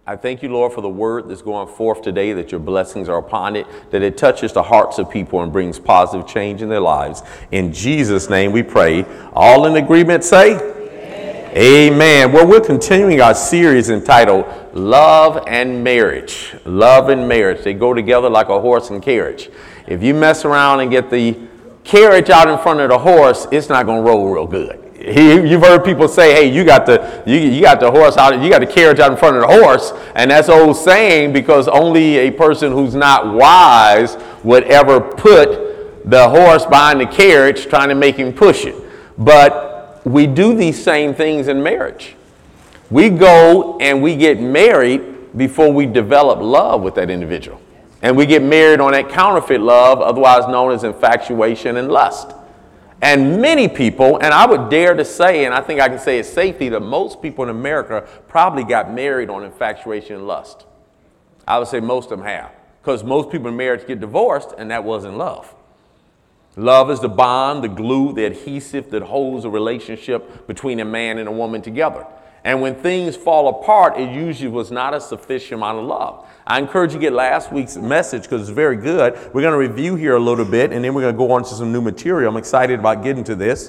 I thank you, Lord, for the word that's going forth today, that your blessings are upon it, that it touches the hearts of people and brings positive change in their lives. In Jesus' name we pray. All in agreement say, amen. Amen. Well, we're continuing our series entitled Love and Marriage. Love and marriage. They go together like a horse and carriage. If you mess around and get the carriage out in front of the horse, it's not going to roll real good. You've heard people say, hey, you got the horse out, you got the carriage out in front of the horse, and that's old saying because only a person who's not wise would ever put the horse behind the carriage trying to make him push it. But we do these same things in marriage. We go and we get married before we develop love with that individual. And we get married on that counterfeit love, otherwise known as infatuation and lust. And many people, and I would dare to say, and I think I can say it safely, that most people in America probably got married on infatuation and lust. I would say most of them have, because most people in marriage get divorced, and that wasn't love. Love is the bond, the glue, the adhesive that holds a relationship between a man and a woman together. And when things fall apart, it usually was not a sufficient amount of love. I encourage you to get last week's message because it's very good. We're going to review here a little bit, and then we're going to go on to some new material. I'm excited about getting to this.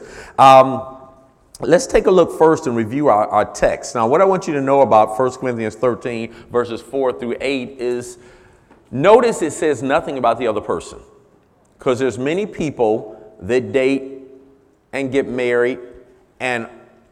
Let's take a look first and review our text. Now, what I want you to know about 1 Corinthians 13, verses 4 through 8 is, notice it says nothing about the other person. Because there's many people that date and get married and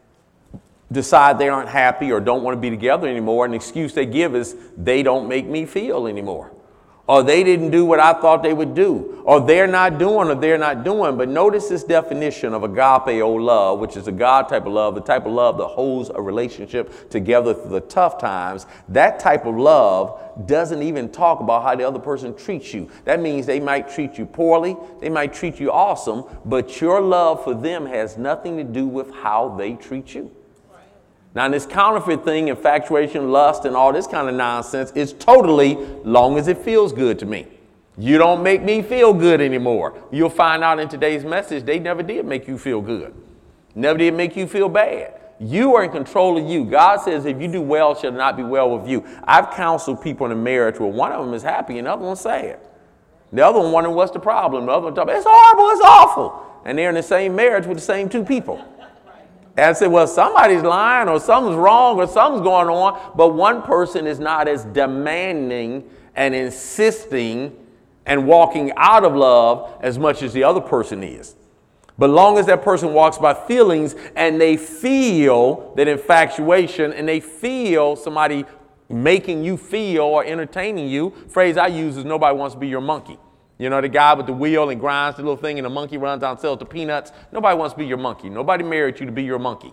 decide they aren't happy or don't want to be together anymore, and the excuse they give is they don't make me feel anymore, or they didn't do what I thought they would do, or they're not doing. But notice this definition of agapeo love, which is a God type of love, the type of love that holds a relationship together through the tough times. That type of love doesn't even talk about how the other person treats you. That means they might treat you poorly, they might treat you awesome, but your love for them has nothing to do with how they treat you. Now, this counterfeit thing, infatuation, lust, and all this kind of nonsense is totally long as it feels good to me. You don't make me feel good anymore. You'll find out in today's message, they never did make you feel good. Never did make you feel bad. You are in control of you. God says, if you do well, it shall not be well with you. I've counseled people in a marriage where one of them is happy and the other one's sad. The other one wondering what's the problem. The other one talking, it's horrible, it's awful. And they're in the same marriage with the same two people. And I said, well, somebody's lying or something's wrong or something's going on, but one person is not as demanding and insisting and walking out of love as much as the other person is. But long as that person walks by feelings and they feel that infatuation and they feel somebody making you feel or entertaining you, phrase I use is nobody wants to be your monkey. You know, the guy with the wheel and grinds the little thing and the monkey runs out and sells the peanuts. Nobody wants to be your monkey. Nobody married you to be your monkey.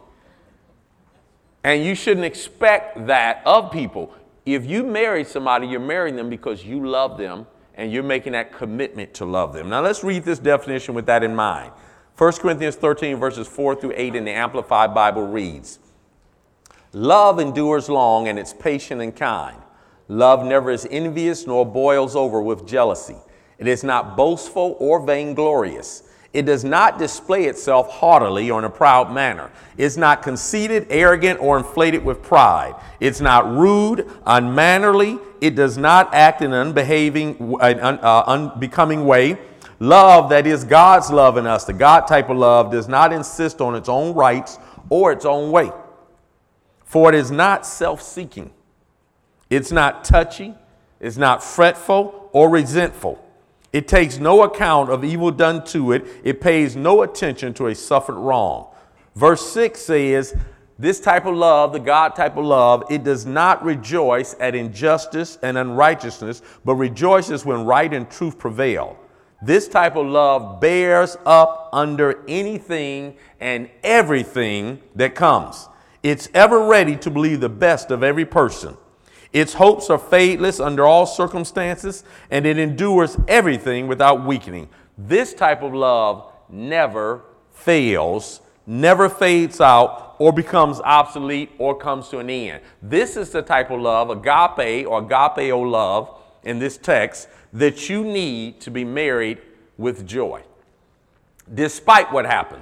And you shouldn't expect that of people. If you marry somebody, you're marrying them because you love them and you're making that commitment to love them. Now let's read this definition with that in mind. 1 Corinthians 13 verses 4 through 8 in the Amplified Bible reads, love endures long and it's patient and kind. Love never is envious nor boils over with jealousy. It is not boastful or vainglorious. It does not display itself haughtily or in a proud manner. It's not conceited, arrogant, or inflated with pride. It's not rude, unmannerly. It does not act in an unbecoming way. Love, that is God's love in us, the God type of love, does not insist on its own rights or its own way. For it is not self-seeking. It's not touchy. It's not fretful or resentful. It takes no account of evil done to it. It pays no attention to a suffered wrong. Verse 6 says, this type of love, the God type of love, it does not rejoice at injustice and unrighteousness, but rejoices when right and truth prevail. This type of love bears up under anything and everything that comes. It's ever ready to believe the best of every person. Its hopes are fadeless under all circumstances, and it endures everything without weakening. This type of love never fails, never fades out, or becomes obsolete or comes to an end. This is the type of love, agape or agapeo love in this text, that you need to be married with joy. Despite what happens,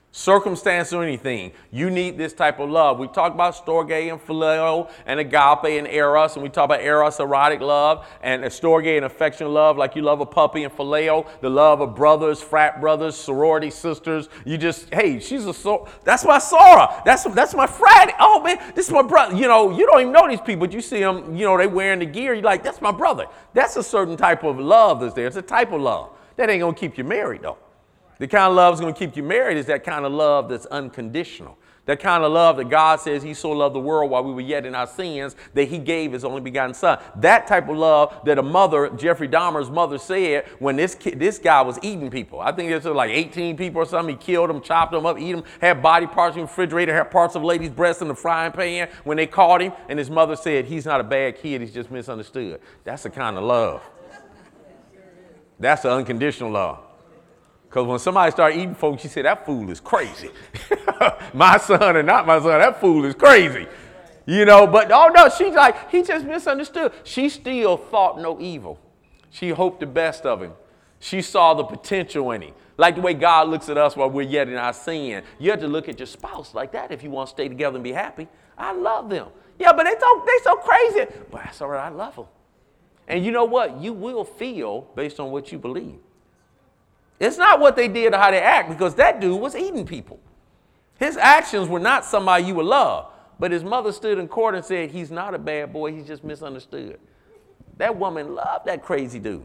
Circumstance or anything, you need this type of love. We talk about storge and phileo and agape and eros, and we talk about eros, erotic love, and storge and affectionate love, like you love a puppy, and phileo, the love of brothers, frat brothers, sorority sisters. You just, hey, that's my Sarah. That's my frat. Oh man, this is my brother. You know, you don't even know these people, but you see them, you know, they wearing the gear. You're like, that's my brother. That's a certain type of love that's there. It's a type of love. That ain't gonna keep you married though. The kind of love that's going to keep you married is that kind of love that's unconditional. That kind of love that God says he so loved the world while we were yet in our sins that he gave his only begotten son. That type of love that a mother, Jeffrey Dahmer's mother, said when this guy was eating people. I think there's like 18 people or something. He killed them, chopped them up, eat them, had body parts in the refrigerator, had parts of ladies' breasts in the frying pan when they caught him. And his mother said, he's not a bad kid, he's just misunderstood. That's the kind of love. That's the unconditional love. Because when somebody started eating folks, she said, that fool is crazy. My son or not my son, that fool is crazy. You know, but oh no, she's like, he just misunderstood. She still thought no evil. She hoped the best of him. She saw the potential in him. Like the way God looks at us while we're yet in our sin. You have to look at your spouse like that if you want to stay together and be happy. I love them. Yeah, but they so crazy. But that's all right, I love them. And you know what? You will feel based on what you believe. It's not what they did or how they act, because that dude was eating people. His actions were not somebody you would love. But his mother stood in court and said, he's not a bad boy, he's just misunderstood. That woman loved that crazy dude.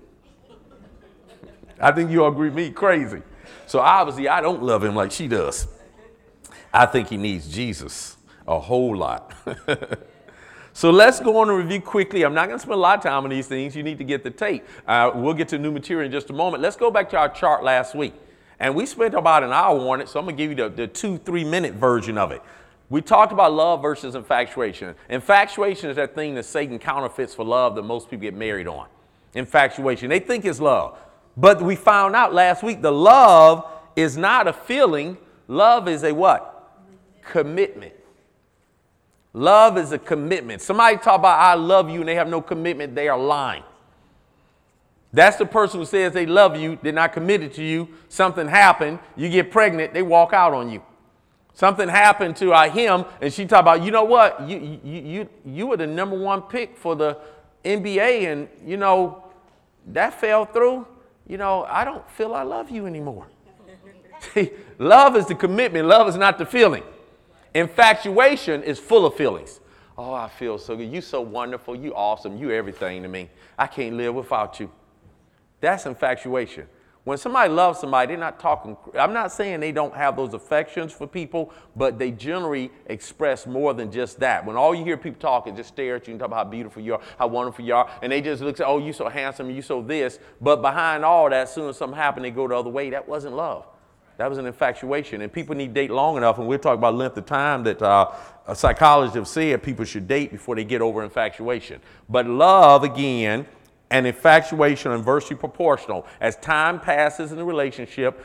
I think you all agree with me, crazy. So obviously I don't love him like she does. I think he needs Jesus a whole lot. So let's go on and review quickly. I'm not going to spend a lot of time on these things. You need to get the tape. We'll get to new material in just a moment. Let's go back to our chart last week. And we spent about an hour on it, so I'm going to give you the 2-3 minute version of it. We talked about love versus infatuation. Infatuation is that thing that Satan counterfeits for love that most people get married on. Infatuation. They think it's love. But we found out last week the love is not a feeling. Love is a what? Commitment. Love is a commitment. Somebody talk about I love you and they have no commitment, they are lying. That's the person who says they love you, they're not committed to you. Something happened, you get pregnant, they walk out on you. Something happened to him, and she talk about, you know what, you were the number one pick for the NBA, and you know, that fell through. You know, I don't feel I love you anymore. See, love is the commitment, love is not the feeling. Infatuation is full of feelings. Oh, I feel so good. You so wonderful. You awesome. You everything to me. I can't live without you. That's infatuation. When somebody loves somebody, they're not talking. I'm not saying they don't have those affections for people, but they generally express more than just that. When all you hear people talk is just stare at you and talk about how beautiful you are, how wonderful you are, and they just look at, oh, you so handsome, you so this. But behind all that, as soon as something happened, they go the other way. That wasn't love. That was an infatuation, and people need to date long enough, and we'll talk about length of time that psychologists have said people should date before they get over infatuation. But love, again, and infatuation are inversely proportional. As time passes in the relationship,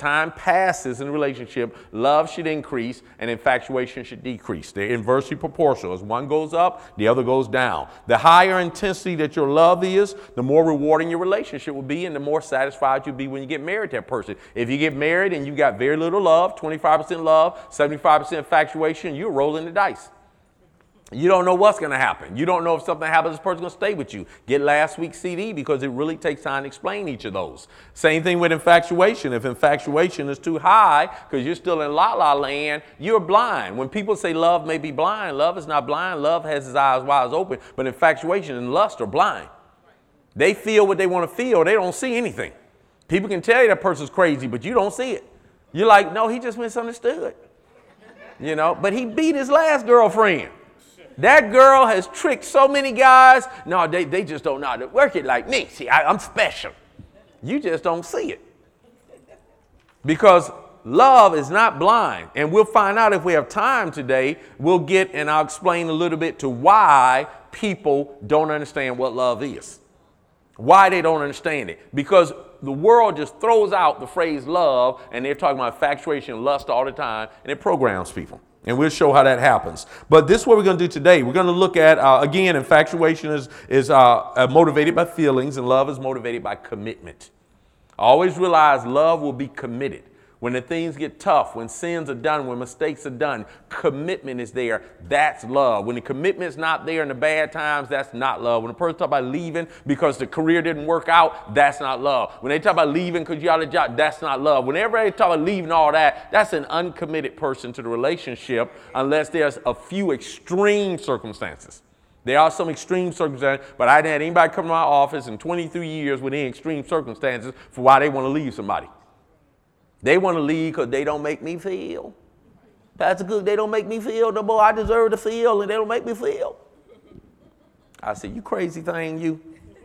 love should increase and infatuation should decrease. They're inversely proportional. As one goes up, the other goes down. The higher intensity that your love is, the more rewarding your relationship will be and the more satisfied you'll be when you get married to that person. If you get married and you got very little love, 25% love, 75% infatuation, you're rolling the dice. You don't know what's going to happen. You don't know if something happens, this person's going to stay with you. Get last week's CD because it really takes time to explain each of those. Same thing with infatuation. If infatuation is too high because you're still in la-la land, you're blind. When people say love may be blind, love is not blind. Love has his eyes wide open. But infatuation and lust are blind. They feel what they want to feel. They don't see anything. People can tell you that person's crazy, but you don't see it. You're like, no, he just misunderstood. You know, but he beat his last girlfriend. That girl has tricked so many guys. No, they just don't know how to work it like me. See, I'm special. You just don't see it. Because love is not blind. And we'll find out if we have time today. We'll get, and I'll explain a little bit to why people don't understand what love is. Why they don't understand it. Because the world just throws out the phrase love, and they're talking about infatuation and lust all the time, and it programs people. And we'll show how that happens. But this is what we're going to do today. We're going to look at, again, infatuation is motivated by feelings, and love is motivated by commitment. Always realize love will be committed. When the things get tough, when sins are done, when mistakes are done, commitment is there. That's love. When the commitment's not there in the bad times, that's not love. When a person talks about leaving because the career didn't work out, that's not love. When they talk about leaving because you're out of a job, that's not love. Whenever they talk about leaving all that, that's an uncommitted person to the relationship unless there's a few extreme circumstances. There are some extreme circumstances, but I didn't have anybody come to my office in 23 years with any extreme circumstances for why they want to leave somebody. They want to leave because they don't make me feel. Pastor Cook, they don't make me feel no more. I deserve to feel, and they don't make me feel. I said, you crazy thing, you.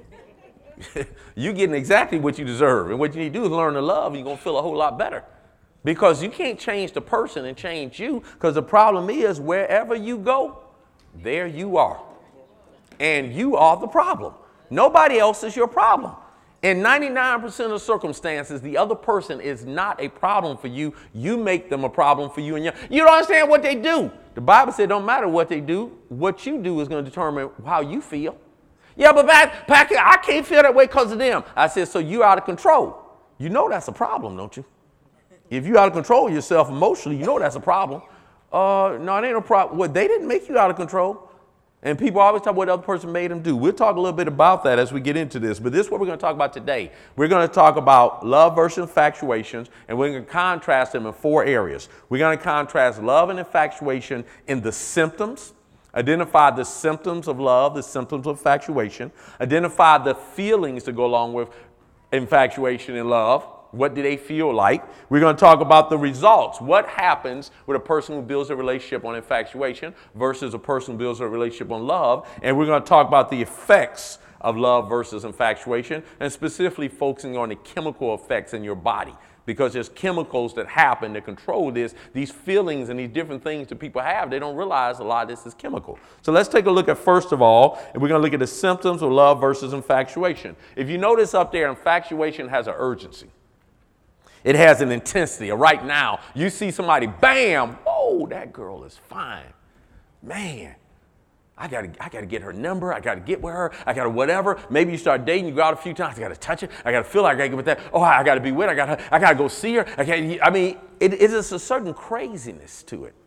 You're getting exactly what you deserve. And what you need to do is learn to love, and you're going to feel a whole lot better. Because you can't change the person and change you, because the problem is wherever you go, there you are. And you are the problem. Nobody else is your problem. In 99% of circumstances, the other person is not a problem for you. You make them a problem for you. And you don't understand what they do. The Bible said it don't matter what they do. What you do is going to determine how you feel. Yeah, but Patrick, I can't feel that way because of them. I said, so you're out of control. You know that's a problem, don't you? If you're out of control of yourself emotionally, you know that's a problem. No, it ain't no problem. Well, they didn't make you out of control. And people always talk what the other person made them do. We'll talk a little bit about that as we get into this. But this is what we're going to talk about today. We're going to talk about love versus infatuations, and we're going to contrast them in 4 areas. We're going to contrast love and infatuation in the symptoms, identify the symptoms of love, the symptoms of infatuation, identify the feelings that go along with infatuation and love. What do they feel like? We're going to talk about the results. What happens with a person who builds a relationship on infatuation versus a person who builds a relationship on love? And we're going to talk about the effects of love versus infatuation, and specifically focusing on the chemical effects in your body. Because there's chemicals that happen that control these feelings and these different things that people have. They don't realize a lot of this is chemical. So let's take a look at, first of all, and we're going to look at the symptoms of love versus infatuation. If you notice up there, infatuation has an urgency. It has an intensity. Right now, you see somebody, bam, whoa, that girl is fine. Man, I gotta get her number. I gotta get with her. I gotta whatever. Maybe you start dating, you go out a few times. I gotta touch it. I gotta feel like I gotta get with that. Oh, I gotta be with her. I gotta go see her. It is a certain craziness to it.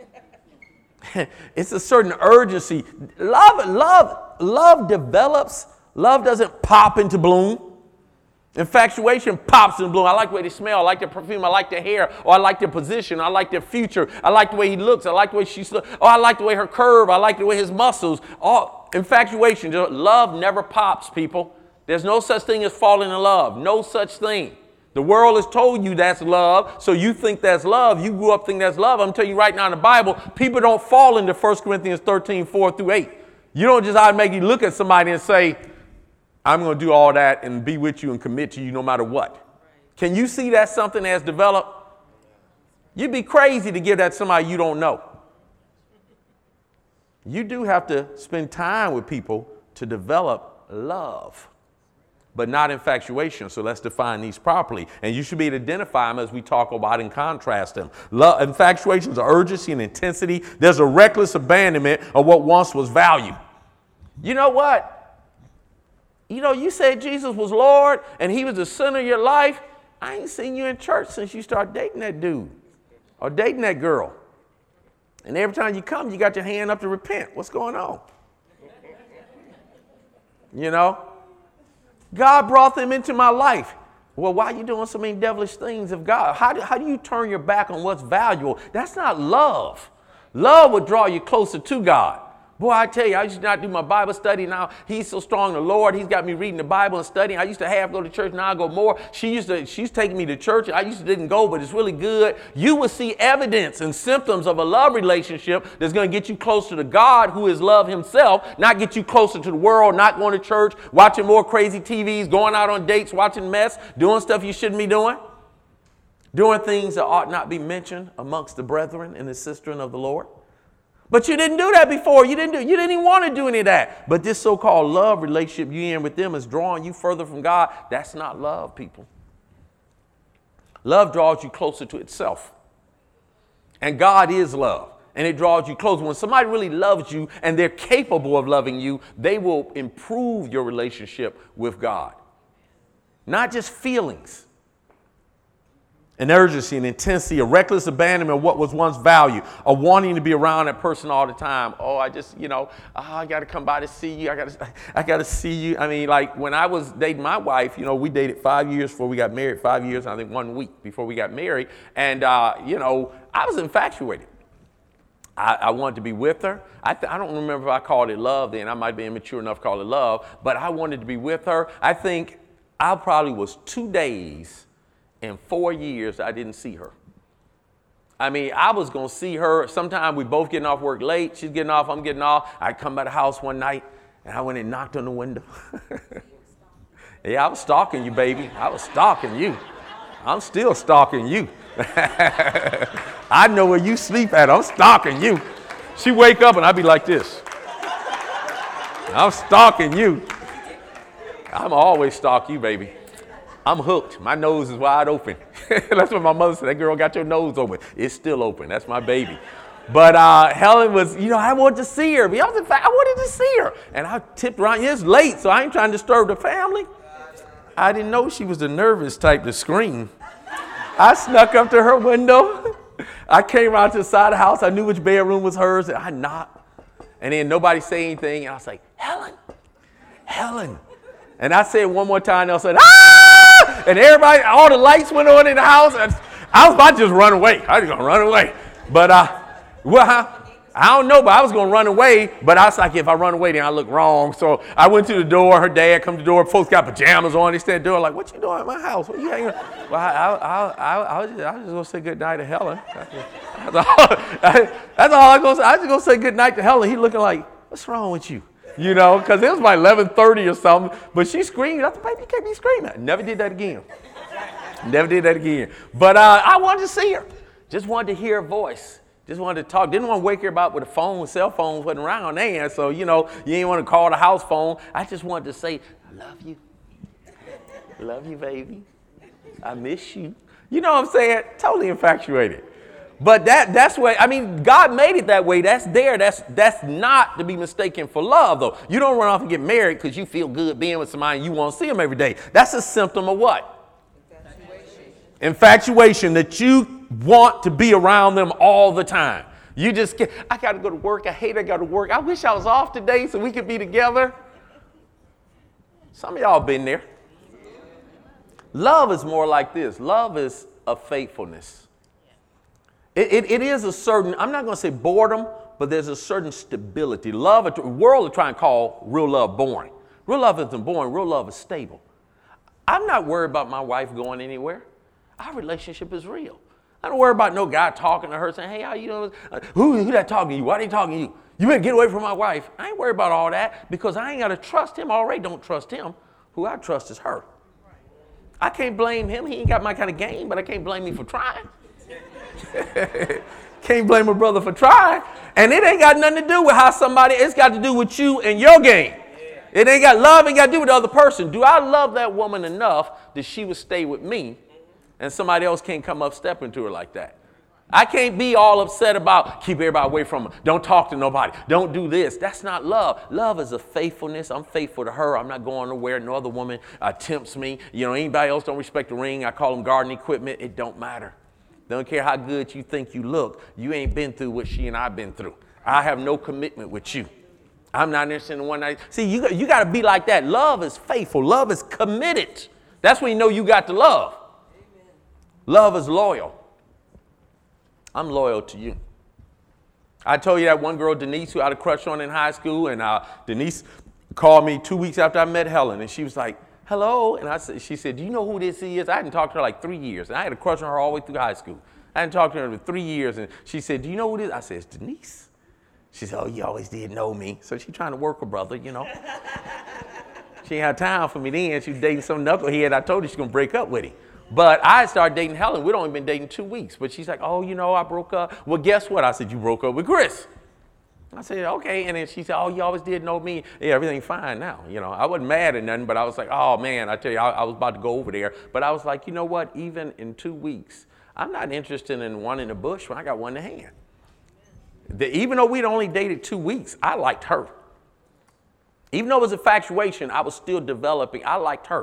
It's a certain urgency. Love develops. Love doesn't pop into bloom. Infatuation pops in bloom. I like the way they smell. I like their perfume. I like their hair. Or I like their position. I like their future. I like the way he looks. I like the way she looks. Oh, I like the way her curve. I like the way his muscles. All infatuation. Love never pops, people. There's no such thing as falling in love. No such thing. The world has told you that's love, so you think that's love. You grew up thinking that's love. I'm telling you right now in the Bible, people don't fall into 1 Corinthians 13, 4-8. You don't just automatically look at somebody and say, I'm going to do all that and be with you and commit to you no matter what. Can you see that's something that's developed? You'd be crazy to give that to somebody you don't know. You do have to spend time with people to develop love, but not infatuation. So let's define these properly. And you should be able to identify them as we talk about and contrast them. Infatuation is urgency and intensity. There's a reckless abandonment of what once was value. You know what? You said Jesus was Lord and he was the center of your life. I ain't seen you in church since you started dating that dude or dating that girl. And every time you come, you got your hand up to repent. What's going on? God brought them into my life. Well, why are you doing so many devilish things of God? How do you turn your back on what's valuable? That's not love. Love would draw you closer to God. Boy, I tell you, I used to not do my Bible study. Now he's so strong in the Lord. He's got me reading the Bible and studying. I used to go to church. Now I go more. She's taking me to church. I didn't go, but it's really good. You will see evidence and symptoms of a love relationship that's going to get you closer to God, who is love himself, not get you closer to the world, not going to church, watching more crazy TVs, going out on dates, watching mess, doing stuff you shouldn't be doing, doing things that ought not be mentioned amongst the brethren and the sistren of the Lord. But you didn't do that before. You didn't even want to do any of that. But this so-called love relationship you're in with them is drawing you further from God. That's not love, people. Love draws you closer to itself. And God is love. And it draws you closer. When somebody really loves you and they're capable of loving you, they will improve your relationship with God. Not just feelings. An urgency, an intensity, a reckless abandonment of what was once valued, a wanting to be around that person all the time. Oh, I just, I got to come by to see you. I got to see you. I mean, like when I was dating my wife, we dated 5 years before we got married, 5 years, I think 1 week before we got married. And, I was infatuated. I wanted to be with her. I don't remember if I called it love then. I might be immature enough to call it love, but I wanted to be with her. I think I probably was 2 days in 4 years I didn't see her. I mean, I was going to see her. Sometime we both getting off work late. She's getting off, I'm getting off. I come by the house one night, and I went and knocked on the window. Yeah, I was stalking you, baby. I was stalking you. I'm still stalking you. I know where you sleep at. I'm stalking you. She wake up, and I be like this. I'm stalking you. I'm always stalk you, baby. I'm hooked. My nose is wide open. That's what my mother said. That girl got your nose open. It's still open. That's my baby. But Helen was, I wanted to see her. I wanted to see her. And I tipped around. It's late, so I ain't trying to disturb the family. I didn't know she was the nervous type to scream. I snuck up to her window. I came around to the side of the house. I knew which bedroom was hers. And I knocked. And then nobody said anything. And I was like, Helen. And I said one more time. And I said, ah! And everybody, all the lights went on in the house. I was about to just run away. I was going to run away. But, I don't know, but I was going to run away. But I was like, if I run away, then I look wrong. So I went to the door. Her dad come to the door. Folks got pajamas on. They stand at the door like, what you doing at my house? What you hanging? Well, I was just going to say good night to Helen. That's all I was going to say. I was just going to say good night to Helen. He looking like, what's wrong with you? Because it was like 11:30 or something. But she screamed. I said, baby, you can't be screaming. Never did that again. But I wanted to see her. Just wanted to hear her voice. Just wanted to talk. Didn't want to wake her up with a phone. Cell phones wasn't around then. So, you ain't want to call the house phone. I just wanted to say, I love you. Love you, baby. I miss you. You know what I'm saying? Totally infatuated. But that's where, God made it that way. That's there. That's not to be mistaken for love, though. You don't run off and get married because you feel good being with somebody and you want to see them every day. That's a symptom of what? Infatuation, that you want to be around them all the time. You just get, I got to go to work. I hate I got to work. I wish I was off today so we could be together. Some of y'all been there. Love is more like this. Love is a faithfulness. It is a certain, I'm not going to say boredom, but there's a certain stability. Love, the world is trying to call real love boring. Real love isn't boring. Real love is stable. I'm not worried about my wife going anywhere. Our relationship is real. I don't worry about no guy talking to her saying, hey, how you doing? Who that talking to you? Why they talking to you? You better get away from my wife. I ain't worried about all that because I ain't got to trust him. I already don't trust him. Who I trust is her. I can't blame him. He ain't got my kind of game, but I can't blame him for trying. Can't blame a brother for trying. And it ain't got nothing to do with how somebody, it's got to do with you and your game. It ain't got love, ain't got to do with the other person. Do I love that woman enough that she would stay with me and somebody else can't come up step into her like that? I can't be all upset about keep everybody away from her. Don't talk to nobody. Don't do this. That's not love. Love is a faithfulness. I'm faithful to her. I'm not going nowhere. No other woman tempts me. Anybody else don't respect the ring. I call them garden equipment. It don't matter. Don't care how good you think you look. You ain't been through what she and I've been through. I have no commitment with you. I'm not interested in one night. See, you got to be like that. Love is faithful. Love is committed. That's when you know you got the love. Amen. Love is loyal. I'm loyal to you. I told you that one girl, Denise, who I had a crush on in high school, and Denise called me 2 weeks after I met Helen, and she was like, hello. And she said, do you know who this is? I hadn't talked to her like 3 years. And I had a crush on her all the way through high school. I hadn't talked to her for 3 years. And she said, do you know who this is? I said, it's Denise. She said, oh, you always did know me. So she's trying to work her brother, She ain't had time for me then. She was dating some knucklehead. I told her she's going to break up with him. But I started dating Helen. We'd only been dating 2 weeks. But she's like, oh, I broke up. Well, guess what? I said, you broke up with Chris. I said, okay. And then she said, oh, you always did know me. Yeah, everything's fine now. I wasn't mad or nothing, but I was like, oh, man, I tell you, I was about to go over there. But I was like, you know what? Even in 2 weeks, I'm not interested in one in the bush when I got one in the hand. Even though we'd only dated 2 weeks, I liked her. Even though it was infatuation, I was still developing. I liked her.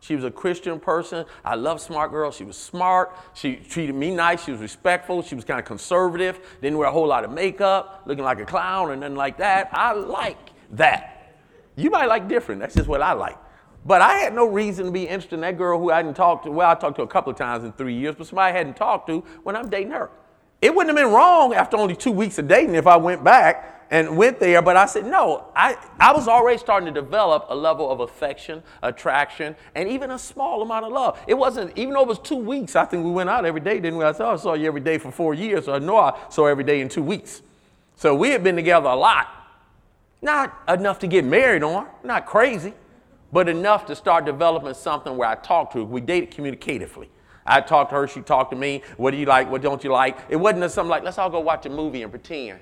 She was a Christian person. I love smart girls. She was smart. She treated me nice. She was respectful. She was kind of conservative. Didn't wear a whole lot of makeup, looking like a clown or nothing like that. I like that. You might like different. That's just what I like. But I had no reason to be interested in that girl who I hadn't talked to. Well, I talked to a couple of times in 3 years, but somebody I hadn't talked to when I'm dating her. It wouldn't have been wrong after only 2 weeks of dating if I went back and went there, but I said, no, I was already starting to develop a level of affection, attraction, and even a small amount of love. It wasn't, even though it was 2 weeks, I think we went out every day, didn't we? I saw you every day for 4 years, so I know I saw every day in 2 weeks. So we had been together a lot. Not enough to get married on, not crazy, but enough to start developing something where I talked to her. We dated communicatively. I talked to her, she talked to me. What do you like? What don't you like? It wasn't something like, let's all go watch a movie and pretend.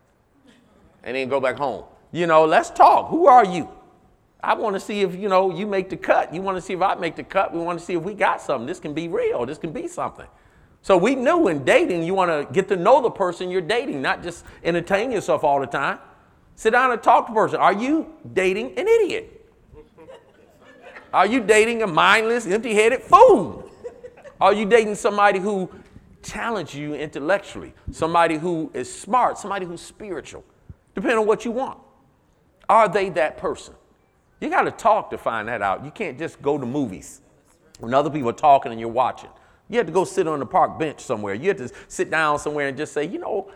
And then go back home. Let's talk. Who are you? I want to see if, you make the cut. You want to see if I make the cut. We want to see if we got something. This can be real. This can be something. So we knew in dating, you want to get to know the person you're dating, not just entertain yourself all the time. Sit down and talk to the person. Are you dating an idiot? Are you dating a mindless, empty-headed fool? Are you dating somebody who challenges you intellectually? Somebody who is smart, somebody who's spiritual? Depending on what you want. Are they that person? You got to talk to find that out. You can't just go to movies when other people are talking and you're watching. You have to go sit on the park bench somewhere. You have to sit down somewhere and just say,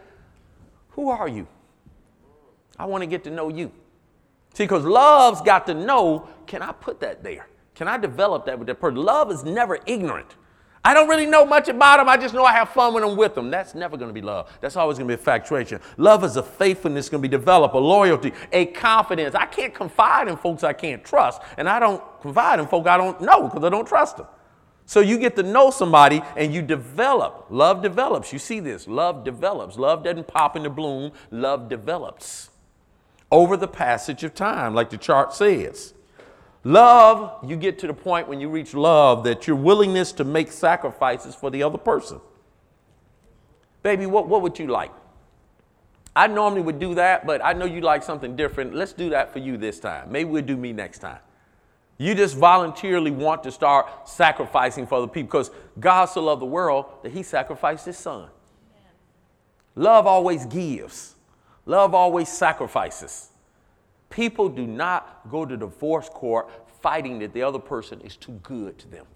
who are you? I want to get to know you. See, because love's got to know, can I put that there? Can I develop that with that person? Love is never ignorant. I don't really know much about them. I just know I have fun when I'm with them. That's never going to be love. That's always going to be infatuation. Love is a faithfulness going to be developed, a loyalty, a confidence. I can't confide in folks I can't trust. And I don't confide in folks I don't know because I don't trust them. So you get to know somebody and you develop. Love develops. You see this. Love develops. Love doesn't pop into bloom. Love develops over the passage of time, like the chart says. Love, you get to the point when you reach love that your willingness to make sacrifices for the other person. Baby, what would you like? I normally would do that, but I know you like something different. Let's do that for you this time. Maybe we'll do me next time. You just voluntarily want to start sacrificing for other people because God so loved the world that he sacrificed his son. Love always gives. Love always sacrifices. People do not go to divorce court fighting that the other person is too good to them.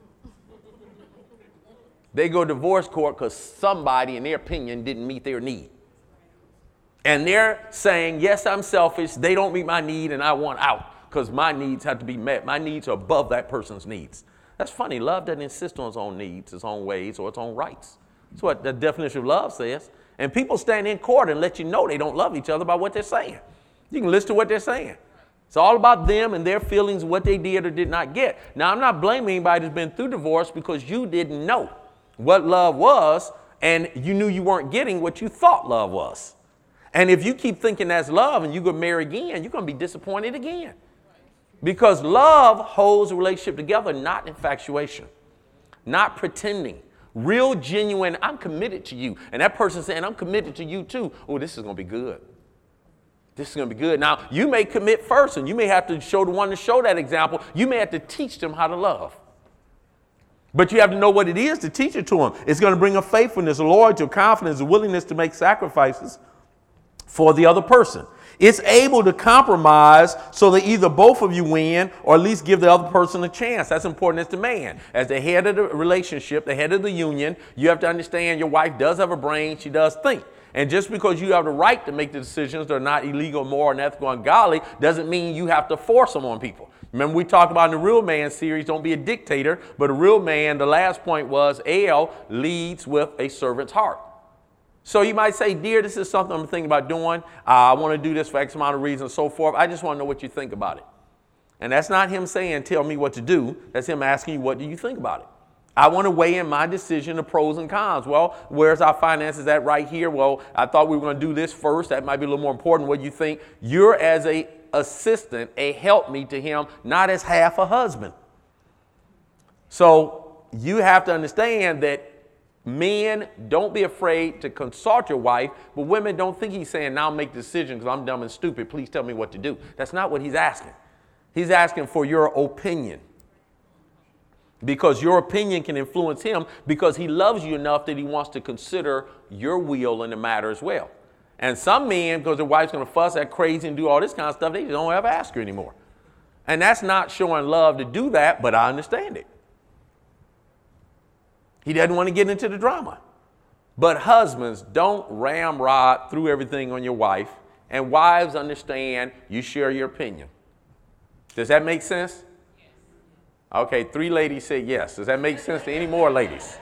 They go to divorce court because somebody, in their opinion, didn't meet their need. And they're saying, yes, I'm selfish. They don't meet my need and I want out because my needs have to be met. My needs are above that person's needs. That's funny. Love doesn't insist on its own needs, its own ways, or its own rights. That's what the definition of love says. And people stand in court and let you know they don't love each other by what they're saying. You can listen to what they're saying. It's all about them and their feelings, what they did or did not get. Now, I'm not blaming anybody who's been through divorce because you didn't know what love was and you knew you weren't getting what you thought love was. And if you keep thinking that's love and you go marry again, you're going to be disappointed again. Because love holds a relationship together, not infatuation, not pretending. Real, genuine, I'm committed to you. And that person saying, I'm committed to you too. Oh, this is going to be good. This is going to be good. Now, you may commit first, and you may have to show the one to show that example. You may have to teach them how to love. But you have to know what it is to teach it to them. It's going to bring a faithfulness, a loyalty, a confidence, a willingness to make sacrifices for the other person. It's able to compromise so that either both of you win or at least give the other person a chance. That's important as the man. As the head of the relationship, the head of the union, you have to understand your wife does have a brain. She does think. And just because you have the right to make the decisions that are not illegal, moral, and ethical, and godly, doesn't mean you have to force them on people. Remember we talked about in the Real Man series, don't be a dictator, but a real man, the last point was, L leads with a servant's heart. So you might say, dear, this is something I'm thinking about doing. I want to do this for X amount of reasons and so forth. I just want to know what you think about it. And that's not him saying, tell me what to do. That's him asking you, what do you think about it? I want to weigh in my decision, the pros and cons. Well, where's our finances at right here? Well, I thought we were going to do this first. That might be a little more important. What do you think? You're as a assistant, a helpmeet to him, not as half a husband. So you have to understand that men, don't be afraid to consult your wife, but women don't think he's saying, now make the decision because I'm dumb and stupid. Please tell me what to do. That's not what he's asking. He's asking for your opinion. because your opinion can influence him because he loves you enough that he wants to consider your will in the matter as well. And some men, because their wife's going to fuss, act crazy, and do all this kind of stuff, they just don't ever ask her anymore. And that's not showing love to do that, but I understand it. He doesn't want to get into the drama. But husbands, don't ramrod through everything on your wife. And wives, understand you share your opinion. Does that make sense? Yes. Okay, 3 ladies said yes. Does that make sense to any more ladies?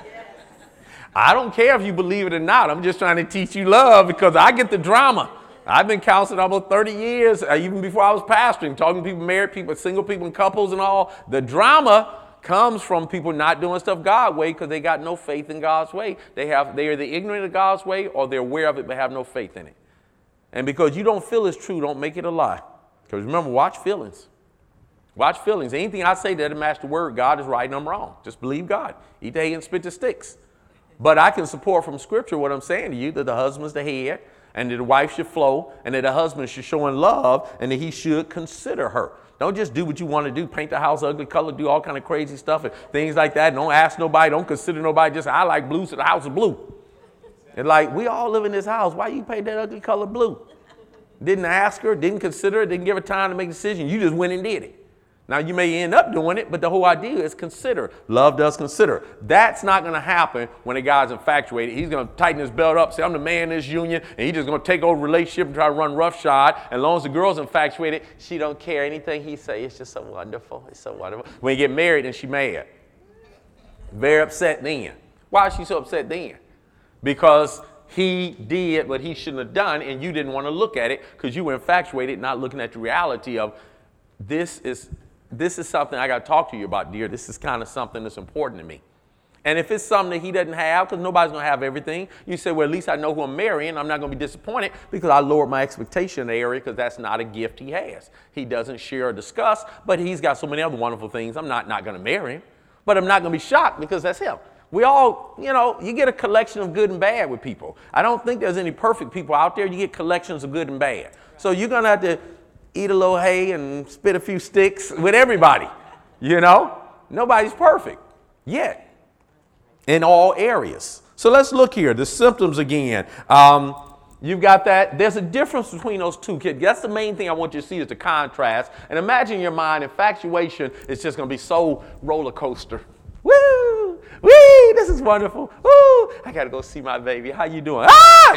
I don't care if you believe it or not. I'm just trying to teach you love because I get the drama. I've been counseling almost 30 years, even before I was pastoring, talking to people, married people, single people, and couples and all. The drama comes from people not doing stuff God's way because they got no faith in God's way. They are either ignorant of God's way or they're aware of it but have no faith in it. And because you don't feel it's true, don't make it a lie. Because remember, watch feelings. Watch feelings. Anything I say doesn't match the word, God is right and I'm wrong. Just believe God. Eat the hay and spit the sticks. But I can support from Scripture what I'm saying to you, that the husband's the head and that the wife should flow and that the husband should show in love and that he should consider her. Don't just do what you want to do, paint the house ugly color, do all kind of crazy stuff and things like that. Don't ask nobody, don't consider nobody, just I like blue, so the house is blue. And like, we all live in this house. Why you paint that ugly color blue? Didn't ask her, didn't consider her, didn't give her time to make a decision. You just went and did it. Now, you may end up doing it, but the whole idea is consider. Love does consider. That's not going to happen when a guy's infatuated. He's going to tighten his belt up, say, I'm the man in this union, and he's just going to take over the relationship and try to run roughshod. As long as the girl's infatuated, she don't care anything he say. It's just so wonderful. It's so wonderful. When you get married, then she mad. Very upset then. Why is she so upset then? Because he did what he shouldn't have done, and you didn't want to look at it because you were infatuated, not looking at the reality of this is something I got to talk to you about, dear. This is kind of something that's important to me. And if it's something that he doesn't have, because nobody's going to have everything, you say, well, at least I know who I'm marrying. I'm not going to be disappointed because I lowered my expectation in the area because that's not a gift he has. He doesn't share or discuss, but he's got so many other wonderful things. I'm not going to marry him, but I'm not going to be shocked because that's him. We all, you get a collection of good and bad with people. I don't think there's any perfect people out there. You get collections of good and bad. So you're going to have to eat a little hay and spit a few sticks with everybody. Nobody's perfect yet in all areas. So let's look here. The symptoms again. You've got that. There's a difference between those two kids. That's the main thing I want you to see is the contrast. And imagine in your mind, infatuation is just going to be so roller coaster. Woo! Wee! This is wonderful. Woo! I got to go see my baby. How you doing?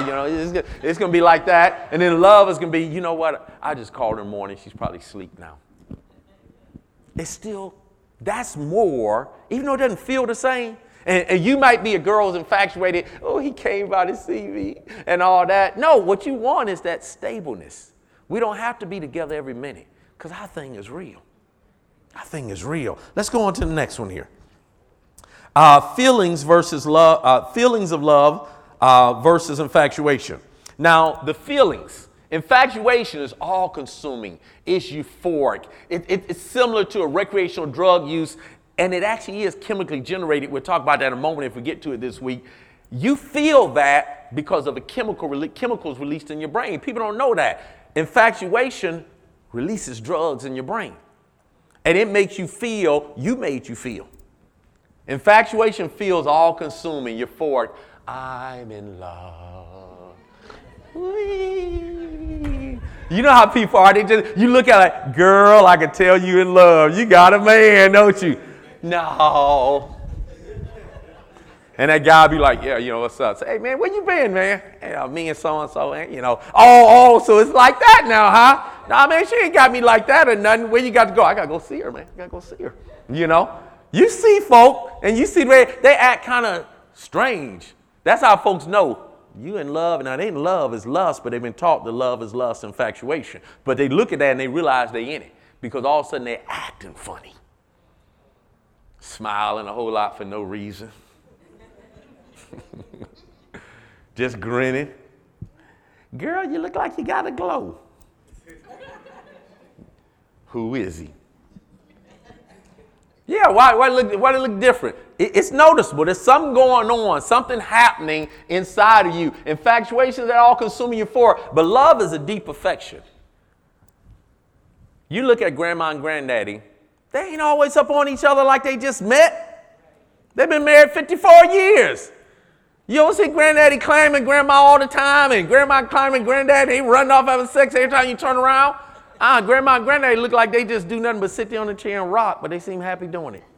It's going to be like that. And then love is going to be, you know what? I just called her in the morning. She's probably asleep now. It's still, that's more, even though it doesn't feel the same. And you might be a girl who's infatuated. Oh, he came by to see me and all that. No, what you want is that stableness. We don't have to be together every minute because our thing is real. Our thing is real. Let's go on to the next one here. Feelings versus love. Feelings of love versus infatuation. Now, the feelings. Infatuation is all-consuming. It's euphoric. It's similar to a recreational drug use, and it actually is chemically generated. We'll talk about that in a moment if we get to it this week. You feel that because of the chemicals released in your brain. People don't know that. Infatuation releases drugs in your brain, and it makes you feel you made you feel. Infatuation feels all-consuming, euphoric. I'm in love. Whee. You know how people are. You look at it like, girl, I can tell you in love. You got a man, don't you? No. And that guy be like, yeah, what's up? Say, hey, man, where you been, man? Hey, me and so-and-so, so it's like that now, huh? Nah, man, she ain't got me like that or nothing. Where you got to go? I got to go see her, man. I got to go see her. You see folk, and you see they act kind of strange. That's how folks know you in love. Now, they in love is lust, but they've been taught that love is lust, infatuation. But they look at that and they realize they in it because all of a sudden they're acting funny. Smiling a whole lot for no reason. Just grinning. Girl, you look like you got a glow. Who is he? Yeah, why it look different? It's noticeable. There's something going on, something happening inside of you. Infatuation is all-consuming euphoric, but love is a deep affection. You look at grandma and granddaddy, they ain't always up on each other like they just met. They've been married 54 years. You don't see granddaddy claiming grandma all the time and grandma claiming granddaddy. They run off having sex every time you turn around. Grandma and granddaddy look like they just do nothing but sit there on the chair and rock, but they seem happy doing it.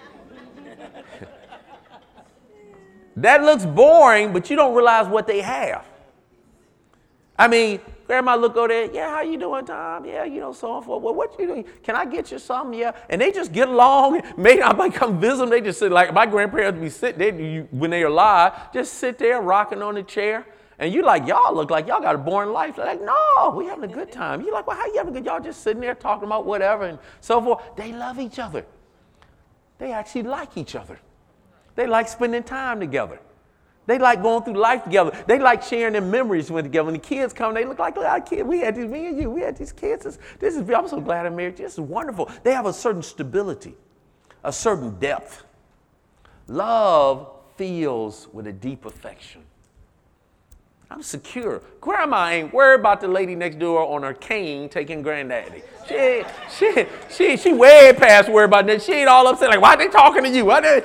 That looks boring, but you don't realize what they have. I mean, grandma look over there, yeah, how you doing, Tom? Yeah, so and forth. Well, what you doing? Can I get you something? Yeah. And they just get along. Maybe I might come visit them. They just sit like, my grandparents would be sitting, when they were alive, just sit there rocking on the chair. And you like, y'all look like y'all got a boring life. They're like, no, we having a good time. You're like, well, how you having a good? Y'all just sitting there talking about whatever and so forth. They love each other. They actually like each other. They like spending time together. They like going through life together. They like sharing their memories with together. When the kids come, they look like our kids. We had these, me and you, we had these kids. I'm so glad I married you. This is wonderful. They have a certain stability, a certain depth. Love feels with a deep affection. I'm secure. Grandma ain't worried about the lady next door on her cane taking granddaddy. She way past worried about that. She ain't all upset like, why they talking to you?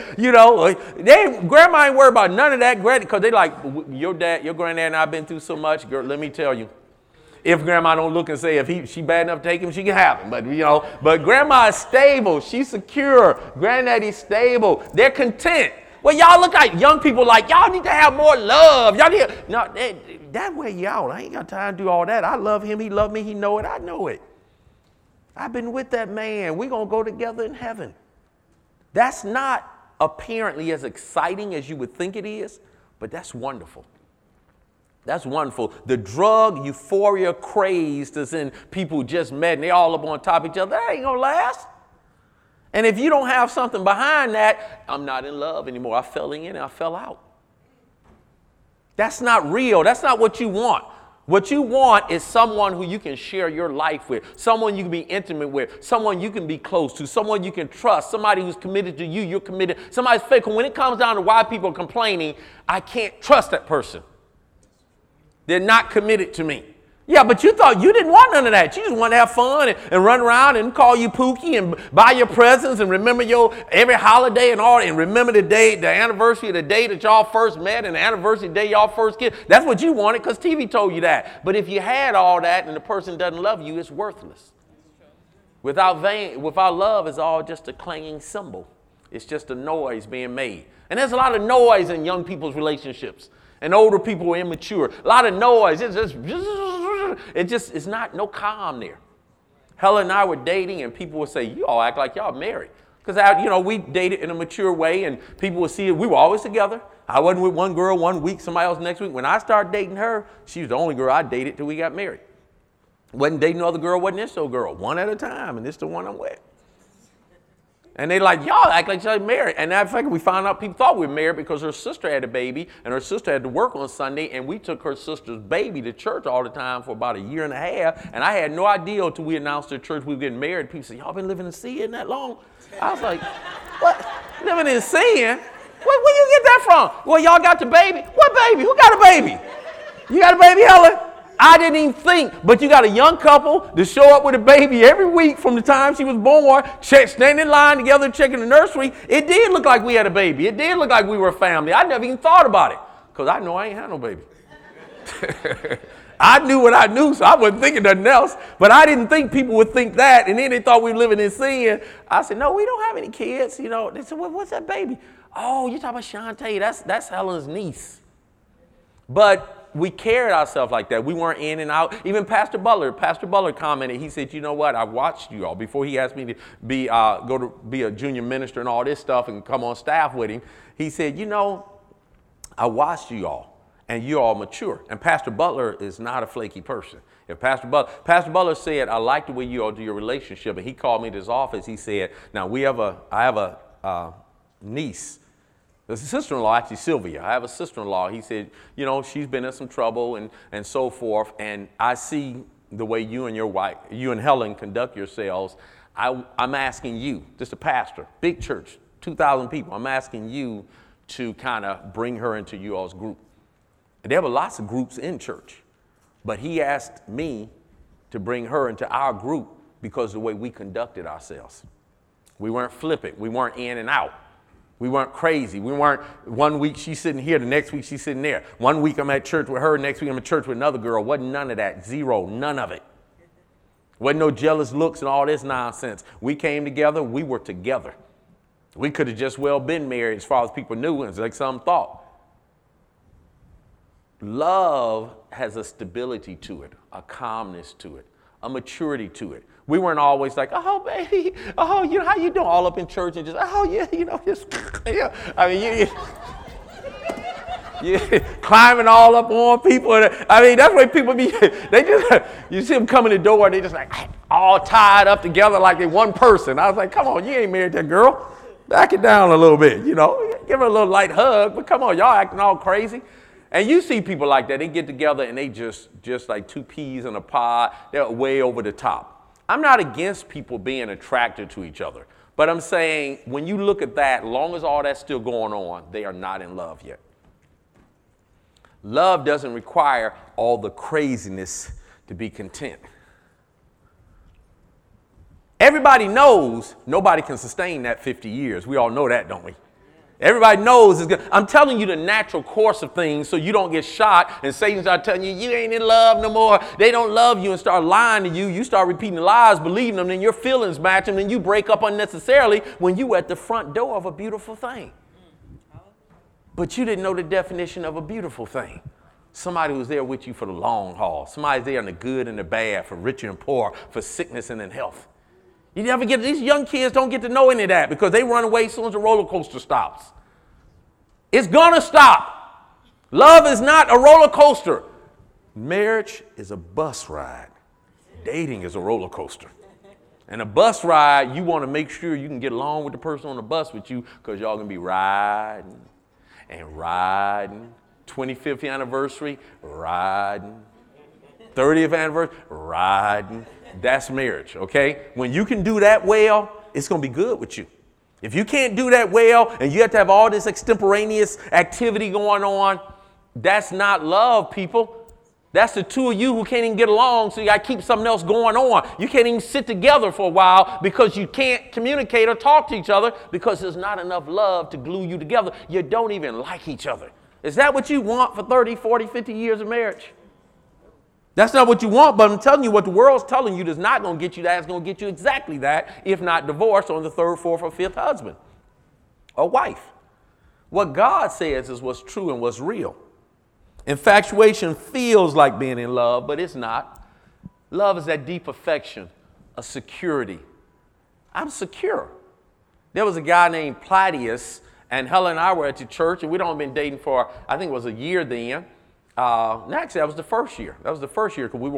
Grandma ain't worried about none of that. Because they like, your granddad and I been through so much. Girl, let me tell you. If grandma don't look and say if she bad enough to take him, she can have him. But grandma is stable. She's secure. Granddaddy's stable. They're content. Well, y'all look like young people like, y'all need to have more love. That way y'all, I ain't got time to do all that. I love him. He love me. He know it. I know it. I've been with that man. We're going to go together in heaven. That's not apparently as exciting as you would think it is, but that's wonderful. That's wonderful. The drug euphoria craze that's in people who just met and they all up on top of each other, that ain't going to last. And if you don't have something behind that, I'm not in love anymore. I fell in and I fell out. That's not real. That's not what you want. What you want is someone who you can share your life with, someone you can be intimate with, someone you can be close to, someone you can trust, somebody who's committed to you, you're committed, somebody's faithful. When it comes down to why people are complaining, I can't trust that person. They're not committed to me. Yeah, but you thought you didn't want none of that. You just want to have fun and run around and call you Pookie and buy your presents and remember your every holiday and all, and remember the day, the anniversary of the day that y'all first met and the anniversary day y'all first kissed. That's what you wanted because TV told you that. But if you had all that and the person doesn't love you, it's worthless. Without love, it's all just a clanging cymbal. It's just a noise being made. And there's a lot of noise in young people's relationships. And older people are immature. A lot of noise. It's not no calm there. Helen and I were dating, and people would say, you all act like y'all married. Because, we dated in a mature way, and people would see it. We were always together. I wasn't with one girl one week, somebody else next week. When I started dating her, she was the only girl I dated till we got married. Wasn't dating no other girl, wasn't this no girl. One at a time, and this the one I'm with. And they like, y'all act like y'all married. And in fact, we found out people thought we were married because her sister had a baby, and her sister had to work on Sunday, and we took her sister's baby to church all the time for about a year and a half. And I had no idea until we announced to church we were getting married. People said, y'all been living in sin that long? I was like, what? Living in sin? Where you get that from? Well, y'all got the baby. What baby? Who got a baby? You got a baby, Helen? I didn't even think, but you got a young couple to show up with a baby every week from the time she was born, standing in line together, checking the nursery. It did look like we had a baby. It did look like we were a family. I never even thought about it because I know I ain't had no baby. I knew what I knew, so I wasn't thinking nothing else. But I didn't think people would think that, and then they thought we were living in sin. I said, no, we don't have any kids. They said, well, what's that baby? Oh, you're talking about Shantae. That's Helen's niece. But we carried ourselves like that. We weren't in and out. Even Pastor Butler commented, he said, you know what, I watched you all before he asked me to go to be a junior minister and all this stuff and come on staff with him. He said, I watched you all and you're all mature. And Pastor Butler is not a flaky person. If Pastor Butler said, I like the way you all do your relationship, and he called me to his office, he said, now I have a niece. There's a sister-in-law, actually Sylvia. I have a sister-in-law. He said, she's been in some trouble and so forth. And I see the way you and Helen conduct yourselves. I'm asking you, just a pastor, big church, 2,000 people. I'm asking you to kind of bring her into you all's group. And there were lots of groups in church. But he asked me to bring her into our group because of the way we conducted ourselves. We weren't flippant. We weren't in and out. We weren't crazy. We weren't, one week she's sitting here, the next week she's sitting there. One week I'm at church with her, next week I'm at church with another girl. Wasn't none of that. Zero. None of it. Wasn't no jealous looks and all this nonsense. We came together. We were together. We could have just well been married as far as people knew, and it's like some thought. Love has a stability to it, a calmness to it, a maturity to it. We weren't always like, oh, baby, oh, you know, how you doing? All up in church and just, oh, yeah, you know, just, yeah. I mean, you climbing all up on people. I mean, that's why people be, they just, you see them come in the door and they just like all tied up together like they're one person. I was like, come on, you ain't married that girl. Back it down a little bit, you know. Give her a little light hug, but come on, y'all acting all crazy. And you see people like that. They get together and they just like two peas in a pod. They're way over the top. I'm not against people being attracted to each other. But I'm saying when you look at that, as long as all that's still going on, they are not in love yet. Love doesn't require all the craziness to be content. Everybody knows nobody can sustain that 50 years. We all know that, don't we? Everybody knows it's good. I'm telling you the natural course of things so you don't get shot and Satan start telling you, you ain't in love no more. They don't love you and start lying to you. You start repeating the lies, believing them, then your feelings match them, and you break up unnecessarily when you at the front door of a beautiful thing. But you didn't know the definition of a beautiful thing. Somebody who's there with you for the long haul. Somebody's there in the good and the bad, for rich and poor, for sickness and in health. You never get, these young kids don't get to know any of that because they run away as soon as the roller coaster stops. It's gonna stop. Love is not a roller coaster. Marriage is a bus ride. Dating is a roller coaster. And a bus ride, you want to make sure you can get along with the person on the bus with you because y'all gonna be riding and riding. 25th anniversary, riding. 30th anniversary, riding. That's marriage, okay? When you can do that well, it's going to be good with you. If you can't do that well and you have to have all this extemporaneous activity going on, that's not love, people. That's the two of you who can't even get along, so you got to keep something else going on. You can't even sit together for a while because you can't communicate or talk to each other because there's not enough love to glue you together. You don't even like each other. Is that what you want for 30, 40, 50 years of marriage? That's not what you want, but I'm telling you what the world's telling you is not going to get you that. It's going to get you exactly that, if not divorce on the third, fourth, or fifth husband or wife. What God says is what's true and what's real. Infatuation feels like being in love, but it's not. Love is that deep affection, a security. I'm secure. There was a guy named Platius, and Helen and I were at the church, and we'd only been dating for, I think it was a year then. Actually, that was the first year. That was the first year because we were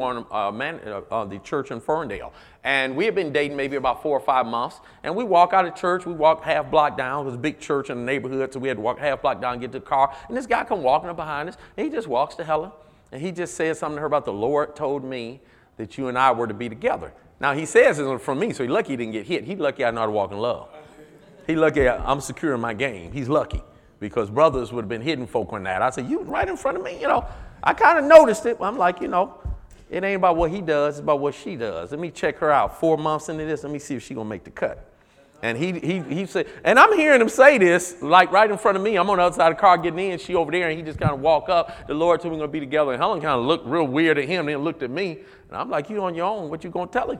on the church in Ferndale. And we had been dating maybe about 4 or 5 months. And we walk out of church. We walked half block down. It was a big church in the neighborhood, so we had to walk half block down and get to the car. And this guy come walking up behind us, and he just walks to Helen. And he just says something to her about the Lord told me that you and I were to be together. Now, he says it's from me, so he's lucky he didn't get hit. He's lucky I know how to walk in love. He's lucky I'm secure in my game. He's lucky. Because brothers would have been hitting folk on that. I said, you right in front of me, you know. I kind of noticed it. I'm like, you know, it ain't about what he does, it's about what she does. Let me check her out 4 months into this. Let me see if she's going to make the cut. And he said, and I'm hearing him say this, like right in front of me. I'm on the other side of the car getting in. She over there, and he just kind of walk up. The Lord told me we're going to be together. And Helen kind of looked real weird at him, then looked at me. And I'm like, you on your own. What you going to tell him?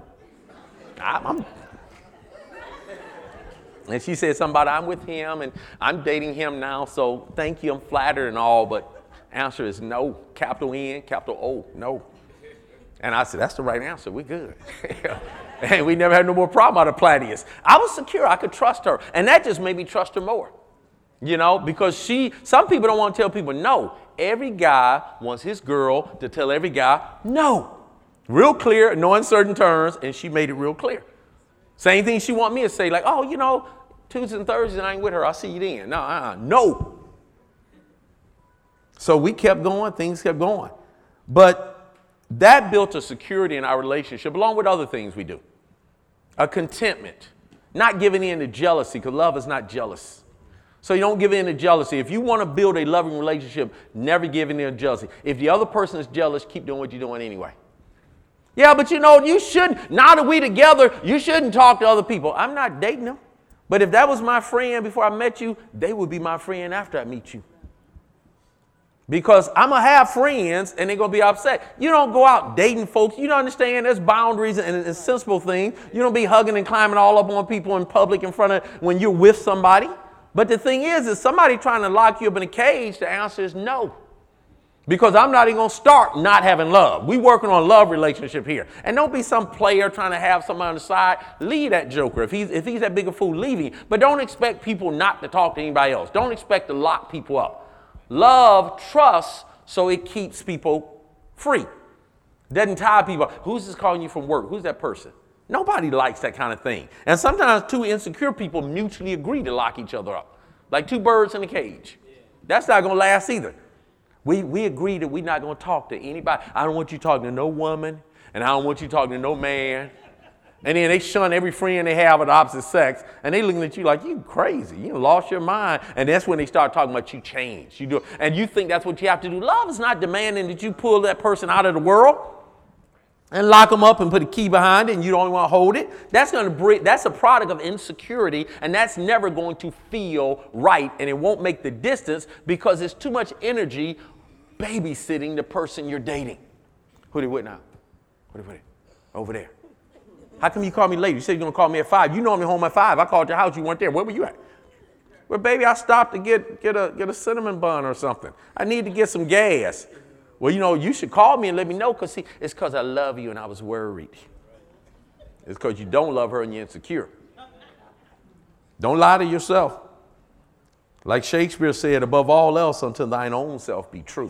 And she said something about I'm with him and I'm dating him now, so thank you, I'm flattered and all, but answer is no, capital N, capital O, no. And I said, that's the right answer, we're good. And we never had no more problem out of Platius. I was secure, I could trust her, and that just made me trust her more. You know, because some people don't want to tell people no. Every guy wants his girl to tell every guy no. Real clear, no uncertain terms, and she made it real clear. Same thing she want me to say, like, oh, you know, Tuesdays and Thursdays I ain't with her. I'll see you then. No. So we kept going. Things kept going. But that built a security in our relationship along with other things we do. A contentment. Not giving in to jealousy because love is not jealous. So you don't give in to jealousy. If you want to build a loving relationship, never give in to jealousy. If the other person is jealous, keep doing what you're doing anyway. Yeah, but you know, you shouldn't. Now that we together, you shouldn't talk to other people. I'm not dating them. But if that was my friend before I met you, they would be my friend after I meet you. Because I'm going to have friends and they're going to be upset. You don't go out dating folks. You don't understand there's boundaries and sensible things. You don't be hugging and climbing all up on people in public in front of when you're with somebody. But the thing is somebody trying to lock you up in a cage, the answer is no. Because I'm not even going to start not having love. We working on a love relationship here. And don't be some player trying to have somebody on the side. Leave that joker. If he's that big a fool, leave him. But don't expect people not to talk to anybody else. Don't expect to lock people up. Love trusts so it keeps people free. Doesn't tie people. Who's just calling you from work? Who's that person? Nobody likes that kind of thing. And sometimes two insecure people mutually agree to lock each other up. Like two birds in a cage. That's not going to last either. We agree that we're not going to talk to anybody. I don't want you talking to no woman, and I don't want you talking to no man. And then they shun every friend they have of the opposite sex, and they looking at you like, you crazy. You lost your mind. And that's when they start talking about you change. You do, and you think that's what you have to do. Love is not demanding that you pull that person out of the world and lock them up and put a key behind it, and you don't want to hold it. That's a product of insecurity, and that's never going to feel right, and it won't make the distance because it's too much energy babysitting the person you're dating. Who they with now? Who they with? Over there. How come you called me late? You said you're going to call me at 5. You know I'm home at 5. I called your house. You weren't there. Where were you at? Well, baby, I stopped to get a cinnamon bun or something. I need to get some gas. Well, you should call me and let me know it's because I love you and I was worried. It's because you don't love her and you're insecure. Don't lie to yourself. Like Shakespeare said, above all else, until thine own self be true.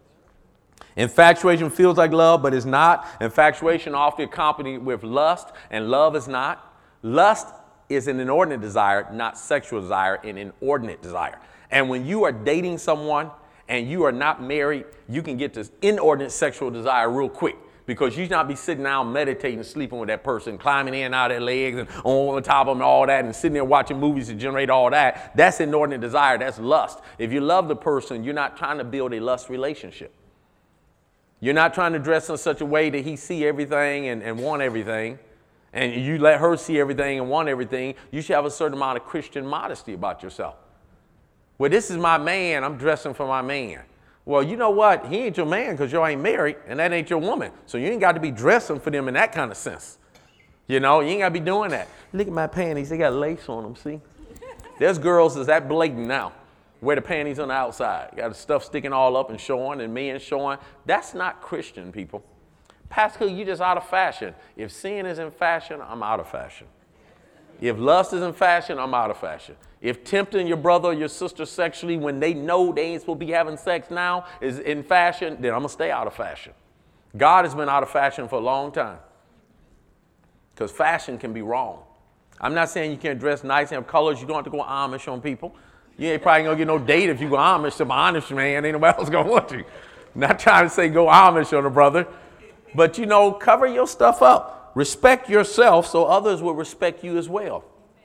Infatuation feels like love, but is not. Infatuation often accompanied with lust, and love is not. Lust is an inordinate desire, not sexual desire, an inordinate desire. And when you are dating someone and you are not married, you can get this inordinate sexual desire real quick because you should not be sitting down meditating, sleeping with that person, climbing in and out of their legs and on top of them and all that, and sitting there watching movies to generate all that. That's inordinate desire. That's lust. If you love the person, you're not trying to build a lust relationship. You're not trying to dress in such a way that he see everything and want everything, and you let her see everything and want everything. You should have a certain amount of Christian modesty about yourself. Well, this is my man. I'm dressing for my man. Well, you know what? He ain't your man because you ain't married, and that ain't your woman. So you ain't got to be dressing for them in that kind of sense. You ain't got to be doing that. Look at my panties. They got lace on them, see? There's girls that's that blatant now. Wear the panties on the outside. Got the stuff sticking all up and showing and men showing. That's not Christian, people. Pastor, you just out of fashion. If sin is in fashion, I'm out of fashion. If lust is in fashion, I'm out of fashion. If tempting your brother or your sister sexually when they know they ain't supposed to be having sex now is in fashion, then I'm going to stay out of fashion. God has been out of fashion for a long time because fashion can be wrong. I'm not saying you can't dress nice and have colors. You don't have to go Amish on people. You ain't probably going to get no date if you go Amish. Some Amish man, ain't nobody else going to want you. Not trying to say go Amish on a brother. But, cover your stuff up. Respect yourself so others will respect you as well.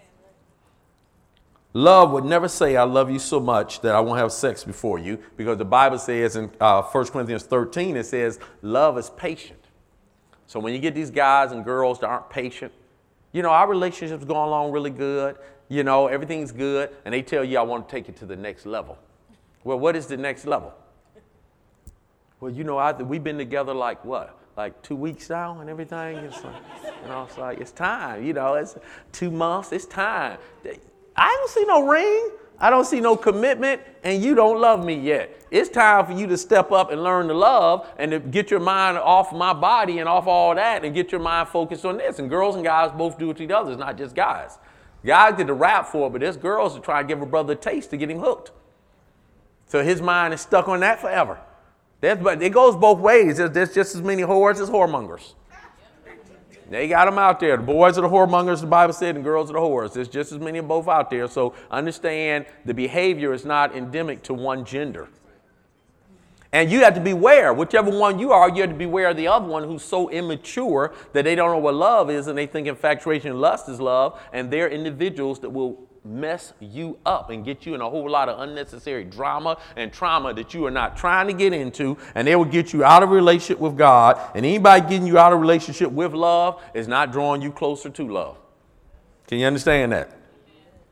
Love would never say, I love you so much that I won't have sex before you. Because the Bible says in 1 Corinthians 13, it says, love is patient. So when you get these guys and girls that aren't patient, our relationship's going along really good. Everything's good. And they tell you, I want to take it to the next level. Well, what is the next level? Well, we've been together like what? Like 2 weeks now and everything. It's like, it's time. It's 2 months. It's time. I don't see no ring. I don't see no commitment, and you don't love me yet. It's time for you to step up and learn to love and to get your mind off my body and off all that and get your mind focused on this. And girls and guys both do it to each other. It's not just guys. Guys get the rap for it, but there's girls that try to give a brother a taste to get him hooked. So his mind is stuck on that forever. But it goes both ways. There's just as many whores as whoremongers. They got them out there. The boys are the whoremongers, the Bible said, and girls are the whores. There's just as many of both out there. So understand the behavior is not endemic to one gender. And you have to beware. Whichever one you have to beware of the other one who's so immature that they don't know what love is and they think infatuation and lust is love. And they're individuals that will mess you up and get you in a whole lot of unnecessary drama and trauma that you are not trying to get into, and they will get you out of a relationship with God. And anybody getting you out of a relationship with love is not drawing you closer to love. Can you understand that?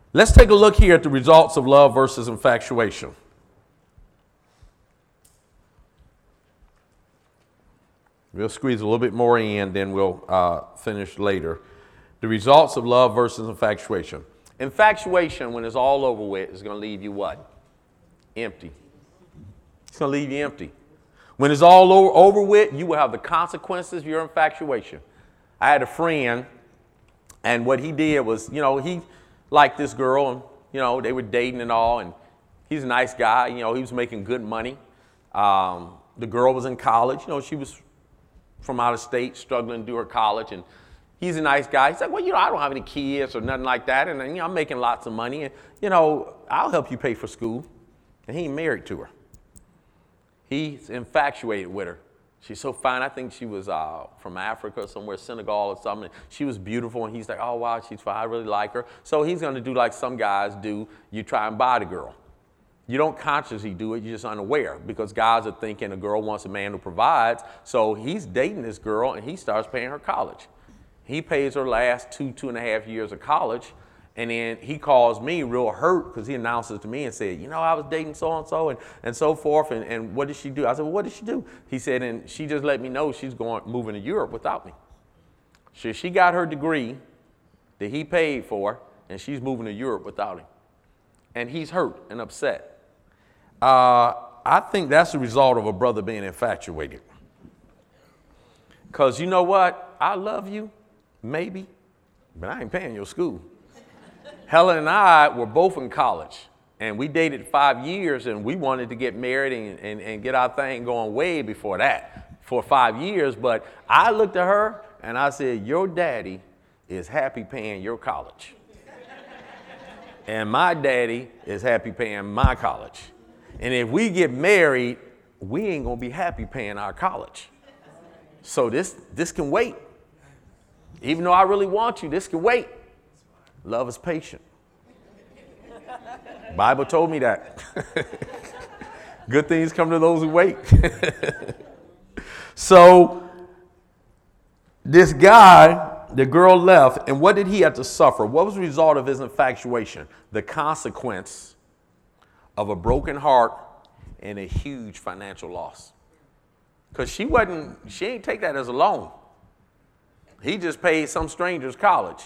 Let's take a look here at the results of love versus infatuation. We'll squeeze a little bit more in, then we'll finish later. The results of love versus infatuation. Infatuation, when it's all over with, is going to leave you what? Empty. It's going to leave you empty. When it's all over with, you will have the consequences of your infatuation. I had a friend, and what he did was, he liked this girl, and, they were dating and all, and he's a nice guy. He was making good money. The girl was in college. She was from out of state, struggling to do her college, and he's a nice guy. He's like, well, I don't have any kids or nothing like that, and I'm making lots of money, and, I'll help you pay for school. And he ain't married to her. He's infatuated with her. She's so fine. I think she was from Africa, somewhere, Senegal or something. She was beautiful, and he's like, oh, wow, she's fine. I really like her. So he's going to do like some guys do. You try and buy the girl. You don't consciously do it. You're just unaware because guys are thinking a girl wants a man who provides. So he's dating this girl, and he starts paying her college. He pays her last 2.5 years of college. And then he calls me real hurt because he announces to me and said, I was dating so-and-so and so forth. And what did she do? I said, well, what did she do? He said, and she just let me know she's moving to Europe without me. She got her degree that he paid for, and she's moving to Europe without him. And he's hurt and upset. I think that's the result of a brother being infatuated. Because you know what? I love you, maybe, but I ain't paying your school. Helen and I were both in college, and we dated 5 years, and we wanted to get married and get our thing going way before that, for 5 years. But I looked at her, and I said, your daddy is happy paying your college. And my daddy is happy paying my college. And if we get married, we ain't going to be happy paying our college. So this can wait. Even though I really want you, this can wait. Love is patient. Bible told me that. Good things come to those who wait. So this guy, the girl left, and what did he have to suffer? What was the result of his infatuation? The consequence of a broken heart and a huge financial loss. Because she ain't take that as a loan. He just paid some stranger's college.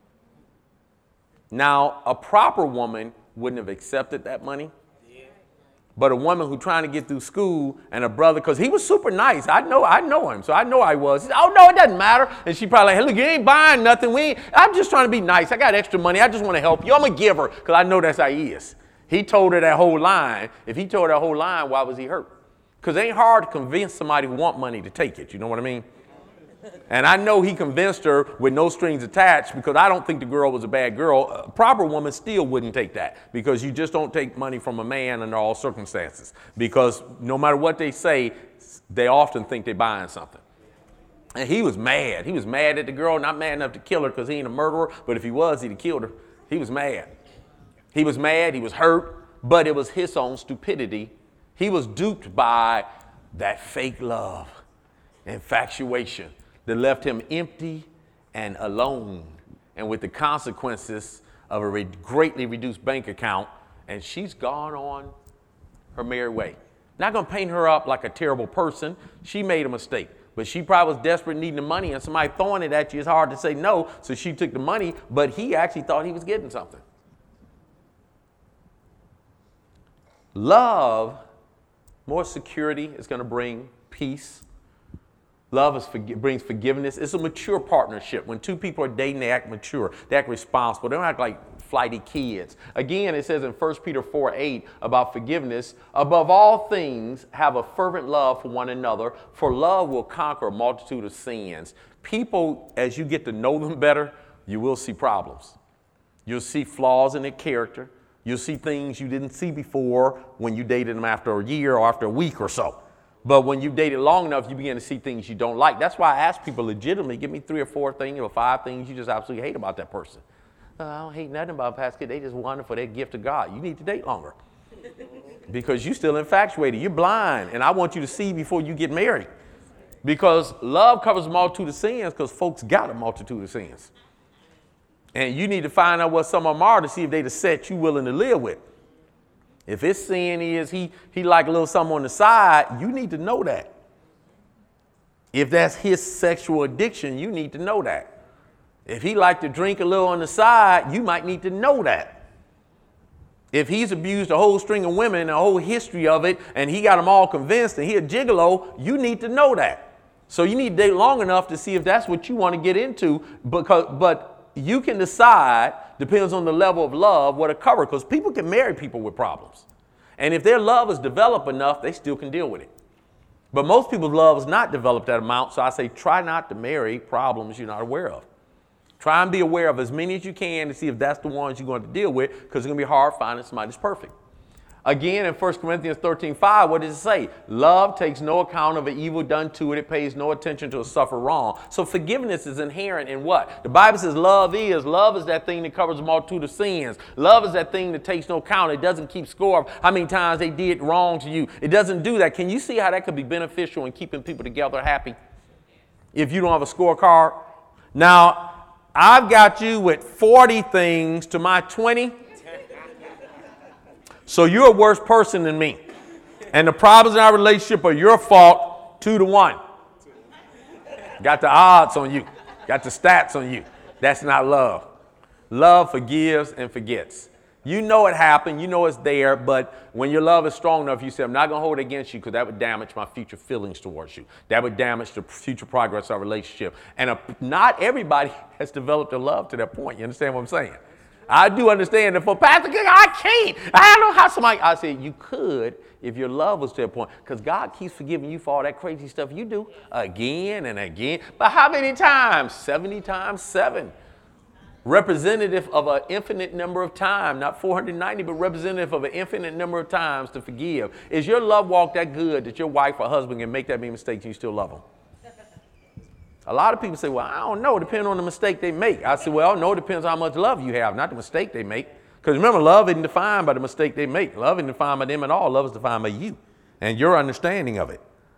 Now, a proper woman wouldn't have accepted that money. But a woman who trying to get through school and a brother, because he was super nice. I know him, so I know I was. He said, oh, no, it doesn't matter. And she probably like, hey, look, you ain't buying nothing. I'm just trying to be nice. I got extra money. I just want to help you. I'm a giver, because I know that's how he is. He told her that whole line. If he told her that whole line, why was he hurt? Because it ain't hard to convince somebody who want money to take it. You know what I mean? And I know he convinced her with no strings attached because I don't think the girl was a bad girl. A proper woman still wouldn't take that because you just don't take money from a man under all circumstances because no matter what they say, they often think they're buying something. And he was mad. He was mad at the girl, not mad enough to kill her because he ain't a murderer, but if he was, he'd have killed her. He was mad. He was mad, he was hurt, but it was his own stupidity. He was duped by that fake love, infatuation, that left him empty and alone and with the consequences of a greatly reduced bank account, and she's gone on her merry way. Not going to paint her up like a terrible person. She made a mistake, but she probably was desperate, needing the money, and somebody throwing it at you, it's hard to say no, so she took the money, but he actually thought he was getting something. Love, more security, is going to bring peace. Love brings forgiveness. It's a mature partnership. When two people are dating, they act mature. They act responsible. They don't act like flighty kids. Again, it says in 1 Peter 4:8 about forgiveness, above all things, have a fervent love for one another, for love will conquer a multitude of sins. People, as you get to know them better, you will see problems. You'll see flaws in their character. You'll see things you didn't see before when you dated them after a year or after a week or so. But when you've dated long enough, you begin to see things you don't like. That's why I ask people legitimately, give me 3 or 4 things or 5 things you just absolutely hate about that person. I don't hate nothing about Pastor Kid. They just wonderful. They're a gift of God. You need to date longer because you're still infatuated. You're blind, and I want you to see before you get married because love covers a multitude of sins because folks got a multitude of sins. And you need to find out what some of them are to see if they the set you willing to live with. If his sin is he like a little something on the side, you need to know that. If that's his sexual addiction, you need to know that. If he like to drink a little on the side, you might need to know that. If he's abused a whole string of women, a whole history of it, and he got them all convinced and he a gigolo, you need to know that. So you need to date long enough to see if that's what you want to get into, but you can decide, depends on the level of love, what to cover, because people can marry people with problems. And if their love is developed enough, they still can deal with it. But most people's love is not developed that amount, so I say try not to marry problems you're not aware of. Try and be aware of as many as you can to see if that's the ones you're going to deal with, because it's going to be hard finding somebody that's perfect. Again, in 1 Corinthians 13:5, what does it say? Love takes no account of an evil done to it. It pays no attention to a suffer wrong. So forgiveness is inherent in what? The Bible says love is that thing that covers a multitude of sins. Love is that thing that takes no account. It doesn't keep score of how many times they did wrong to you. It doesn't do that. Can you see how that could be beneficial in keeping people together happy? If you don't have a scorecard. Now, I've got you with 40 things to my 20. So you're a worse person than me. And the problems in our relationship are your fault 2-1. Got the odds on you. Got the stats on you. That's not love. Love forgives and forgets. You know it happened. You know it's there. But when your love is strong enough, you say, I'm not going to hold it against you because that would damage my future feelings towards you. That would damage the future progress of our relationship. And not everybody has developed a love to that point. You understand what I'm saying? I do understand that for Pastor King, I can't. I don't know how somebody, I said you could if your love was to that point, because God keeps forgiving you for all that crazy stuff you do again and again. But how many times? 70 times 7. Representative of an infinite number of times, not 490, but representative of an infinite number of times to forgive. Is your love walk that good that your wife or husband can make that many mistakes and you still love them? A lot of people say, well, I don't know. It depends on the mistake they make. I say, well, no, it depends on how much love you have, not the mistake they make. Because remember, love isn't defined by the mistake they make. Love isn't defined by them at all. Love is defined by you and your understanding of it.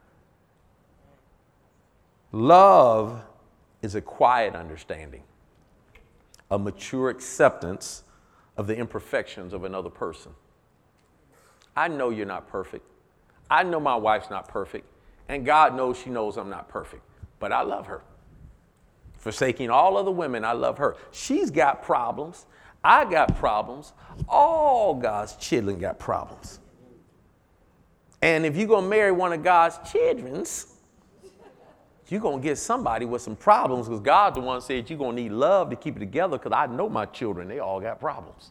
Love is a quiet understanding, a mature acceptance of the imperfections of another person. I know you're not perfect. I know my wife's not perfect. And God knows she knows I'm not perfect. But I love her. Forsaking all other women, I love her. She's got problems. I got problems. All God's children got problems. And if you're going to marry one of God's children's, you're going to get somebody with some problems, because God's the one who said you're going to need love to keep it together, because I know my children, they all got problems.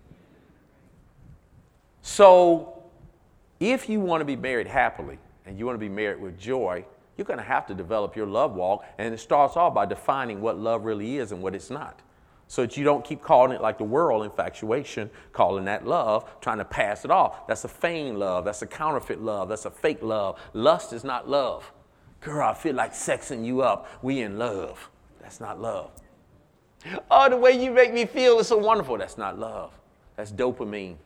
So if you want to be married happily and you want to be married with joy, you're going to have to develop your love walk, and it starts off by defining what love really is and what it's not, so that you don't keep calling it like the world, infatuation, calling that love, trying to pass it off. That's a feigned love. That's a counterfeit love. That's a fake love. Lust is not love. Girl, I feel like sexing you up. We in love. That's not love. Oh, the way you make me feel is so wonderful. That's not love. That's dopamine.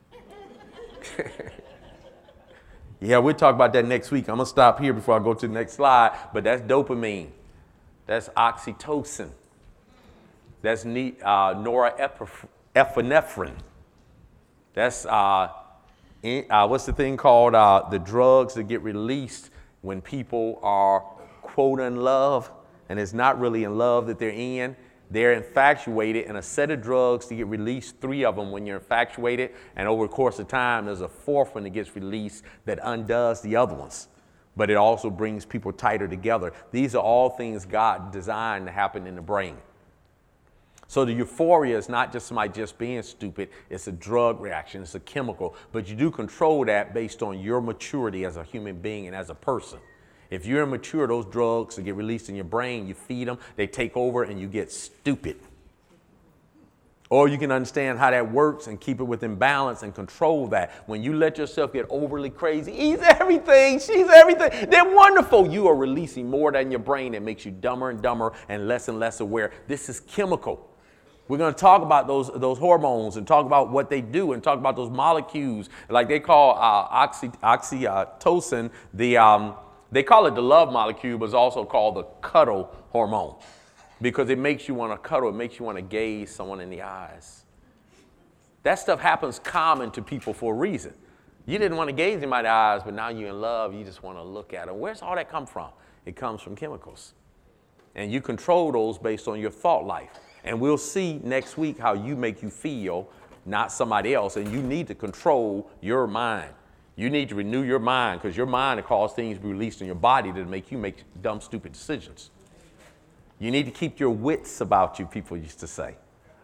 Yeah, we'll talk about that next week. I'm going to stop here before I go to the next slide. But that's dopamine. That's oxytocin. That's norepinephrine. That's, what's the thing called? The drugs that get released when people are, quote, in love. And it's not really in love that they're in. They're infatuated, and a set of drugs to get released, 3 of them when you're infatuated, and over the course of time, there's a 4th one that gets released that undoes the other ones. But it also brings people tighter together. These are all things God designed to happen in the brain. So the euphoria is not just somebody just being stupid. It's a drug reaction. It's a chemical. But you do control that based on your maturity as a human being and as a person. If you're immature, those drugs that get released in your brain, you feed them, they take over, and you get stupid. Or you can understand how that works and keep it within balance and control that. When you let yourself get overly crazy, he's everything, she's everything, they're wonderful. You are releasing more than your brain that makes you dumber and dumber and less aware. This is chemical. We're going to talk about those hormones and talk about what they do and talk about those molecules. Like they call oxytocin, they call it the love molecule, but it's also called the cuddle hormone. because it makes you want to cuddle. It makes you want to gaze someone in the eyes. That stuff happens common to people for a reason. You didn't want to gaze in my eyes, but now you're in love. You just want to look at them. Where's all that come from? It comes from chemicals. And you control those based on your thought life. And we'll see next week how you make you feel, not somebody else. And you need to control your mind. You need to renew your mind, because your mind will cause things to be released in your body that make you make dumb, stupid decisions. You need to keep your wits about you, people used to say.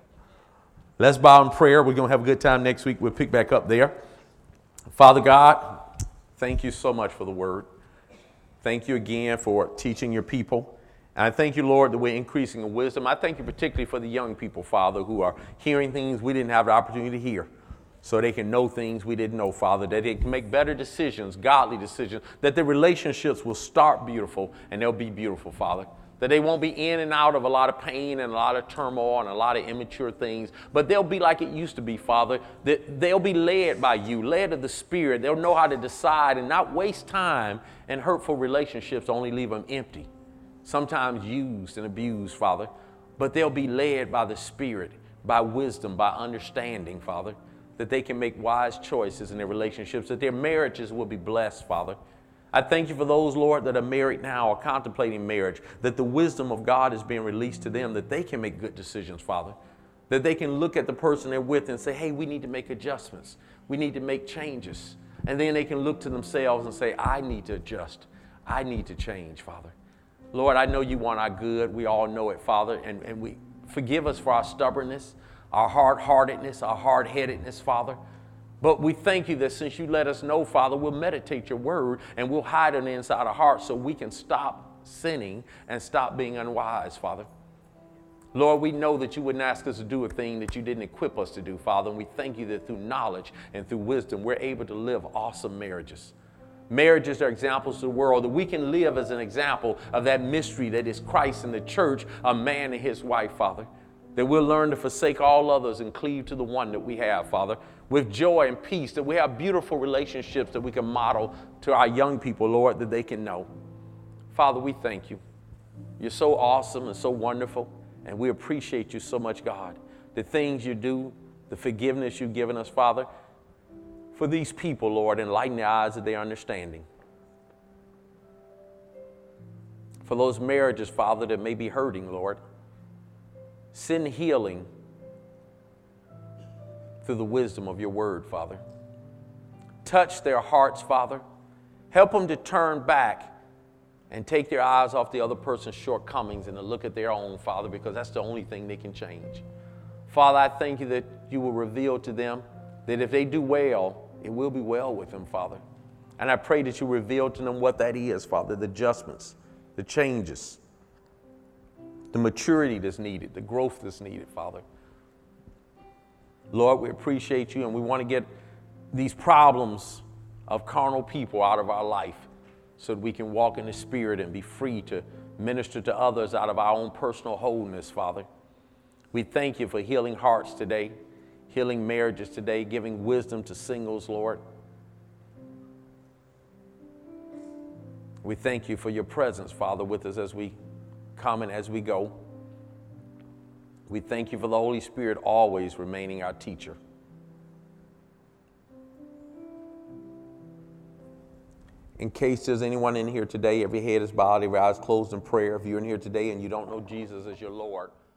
Let's bow in prayer. We're going to have a good time next week. We'll pick back up there. Father God, thank you so much for the word. Thank you again for teaching your people. And I thank you, Lord, that we're increasing in wisdom. I thank you particularly for the young people, Father, who are hearing things we didn't have the opportunity to hear, so they can know things we didn't know, Father, that they can make better decisions, godly decisions, that their relationships will start beautiful and they'll be beautiful, Father. That they won't be in and out of a lot of pain and a lot of turmoil and a lot of immature things, but they'll be like it used to be, Father. That they'll be led by you, led of the Spirit. They'll know how to decide and not waste time in hurtful relationships, only leave them empty, sometimes used and abused, Father. But they'll be led by the Spirit, by wisdom, by understanding, Father, that they can make wise choices in their relationships, that their marriages will be blessed, Father. I thank you for those, Lord, that are married now or contemplating marriage, that the wisdom of God is being released to them, that they can make good decisions, Father, that they can look at the person they're with and say, hey, we need to make adjustments. We need to make changes. And then they can look to themselves and say, I need to adjust. I need to change, Father. Lord, I know you want our good. We all know it, Father, and we forgive us for our stubbornness, our hard-heartedness, our hard-headedness, Father. But we thank you that since you let us know, Father, we'll meditate your word and we'll hide it inside our hearts so we can stop sinning and stop being unwise, Father. Lord, we know that you wouldn't ask us to do a thing that you didn't equip us to do, Father. And we thank you that through knowledge and through wisdom, we're able to live awesome marriages. Marriages are examples to the world, that we can live as an example of that mystery that is Christ and the church, a man and his wife, Father. That we'll learn to forsake all others and cleave to the one that we have, Father, with joy and peace, that we have beautiful relationships that we can model to our young people, Lord, that they can know. Father, we thank you. You're so awesome and so wonderful, and we appreciate you so much, God. The things you do, the forgiveness you've given us, Father, for these people, Lord, enlighten the eyes of their understanding. For those marriages, Father, that may be hurting, Lord, send healing through the wisdom of your word, Father. Touch their hearts, Father. Help them to turn back and take their eyes off the other person's shortcomings and to look at their own, Father, because that's the only thing they can change. Father, I thank you that you will reveal to them that if they do well, it will be well with them, Father. And I pray that you reveal to them what that is, Father, the adjustments, the changes, the maturity that's needed, the growth that's needed, Father. Lord, we appreciate you, and we want to get these problems of carnal people out of our life so that we can walk in the Spirit and be free to minister to others out of our own personal wholeness, Father. We thank you for healing hearts today, healing marriages today, giving wisdom to singles, Lord. We thank you for your presence, Father, with us as we come and as we go. We thank you for the Holy Spirit always remaining our teacher. In case there's anyone in here today, every head is bowed, every eye is closed in prayer. If you're in here today and you don't know Jesus as your Lord,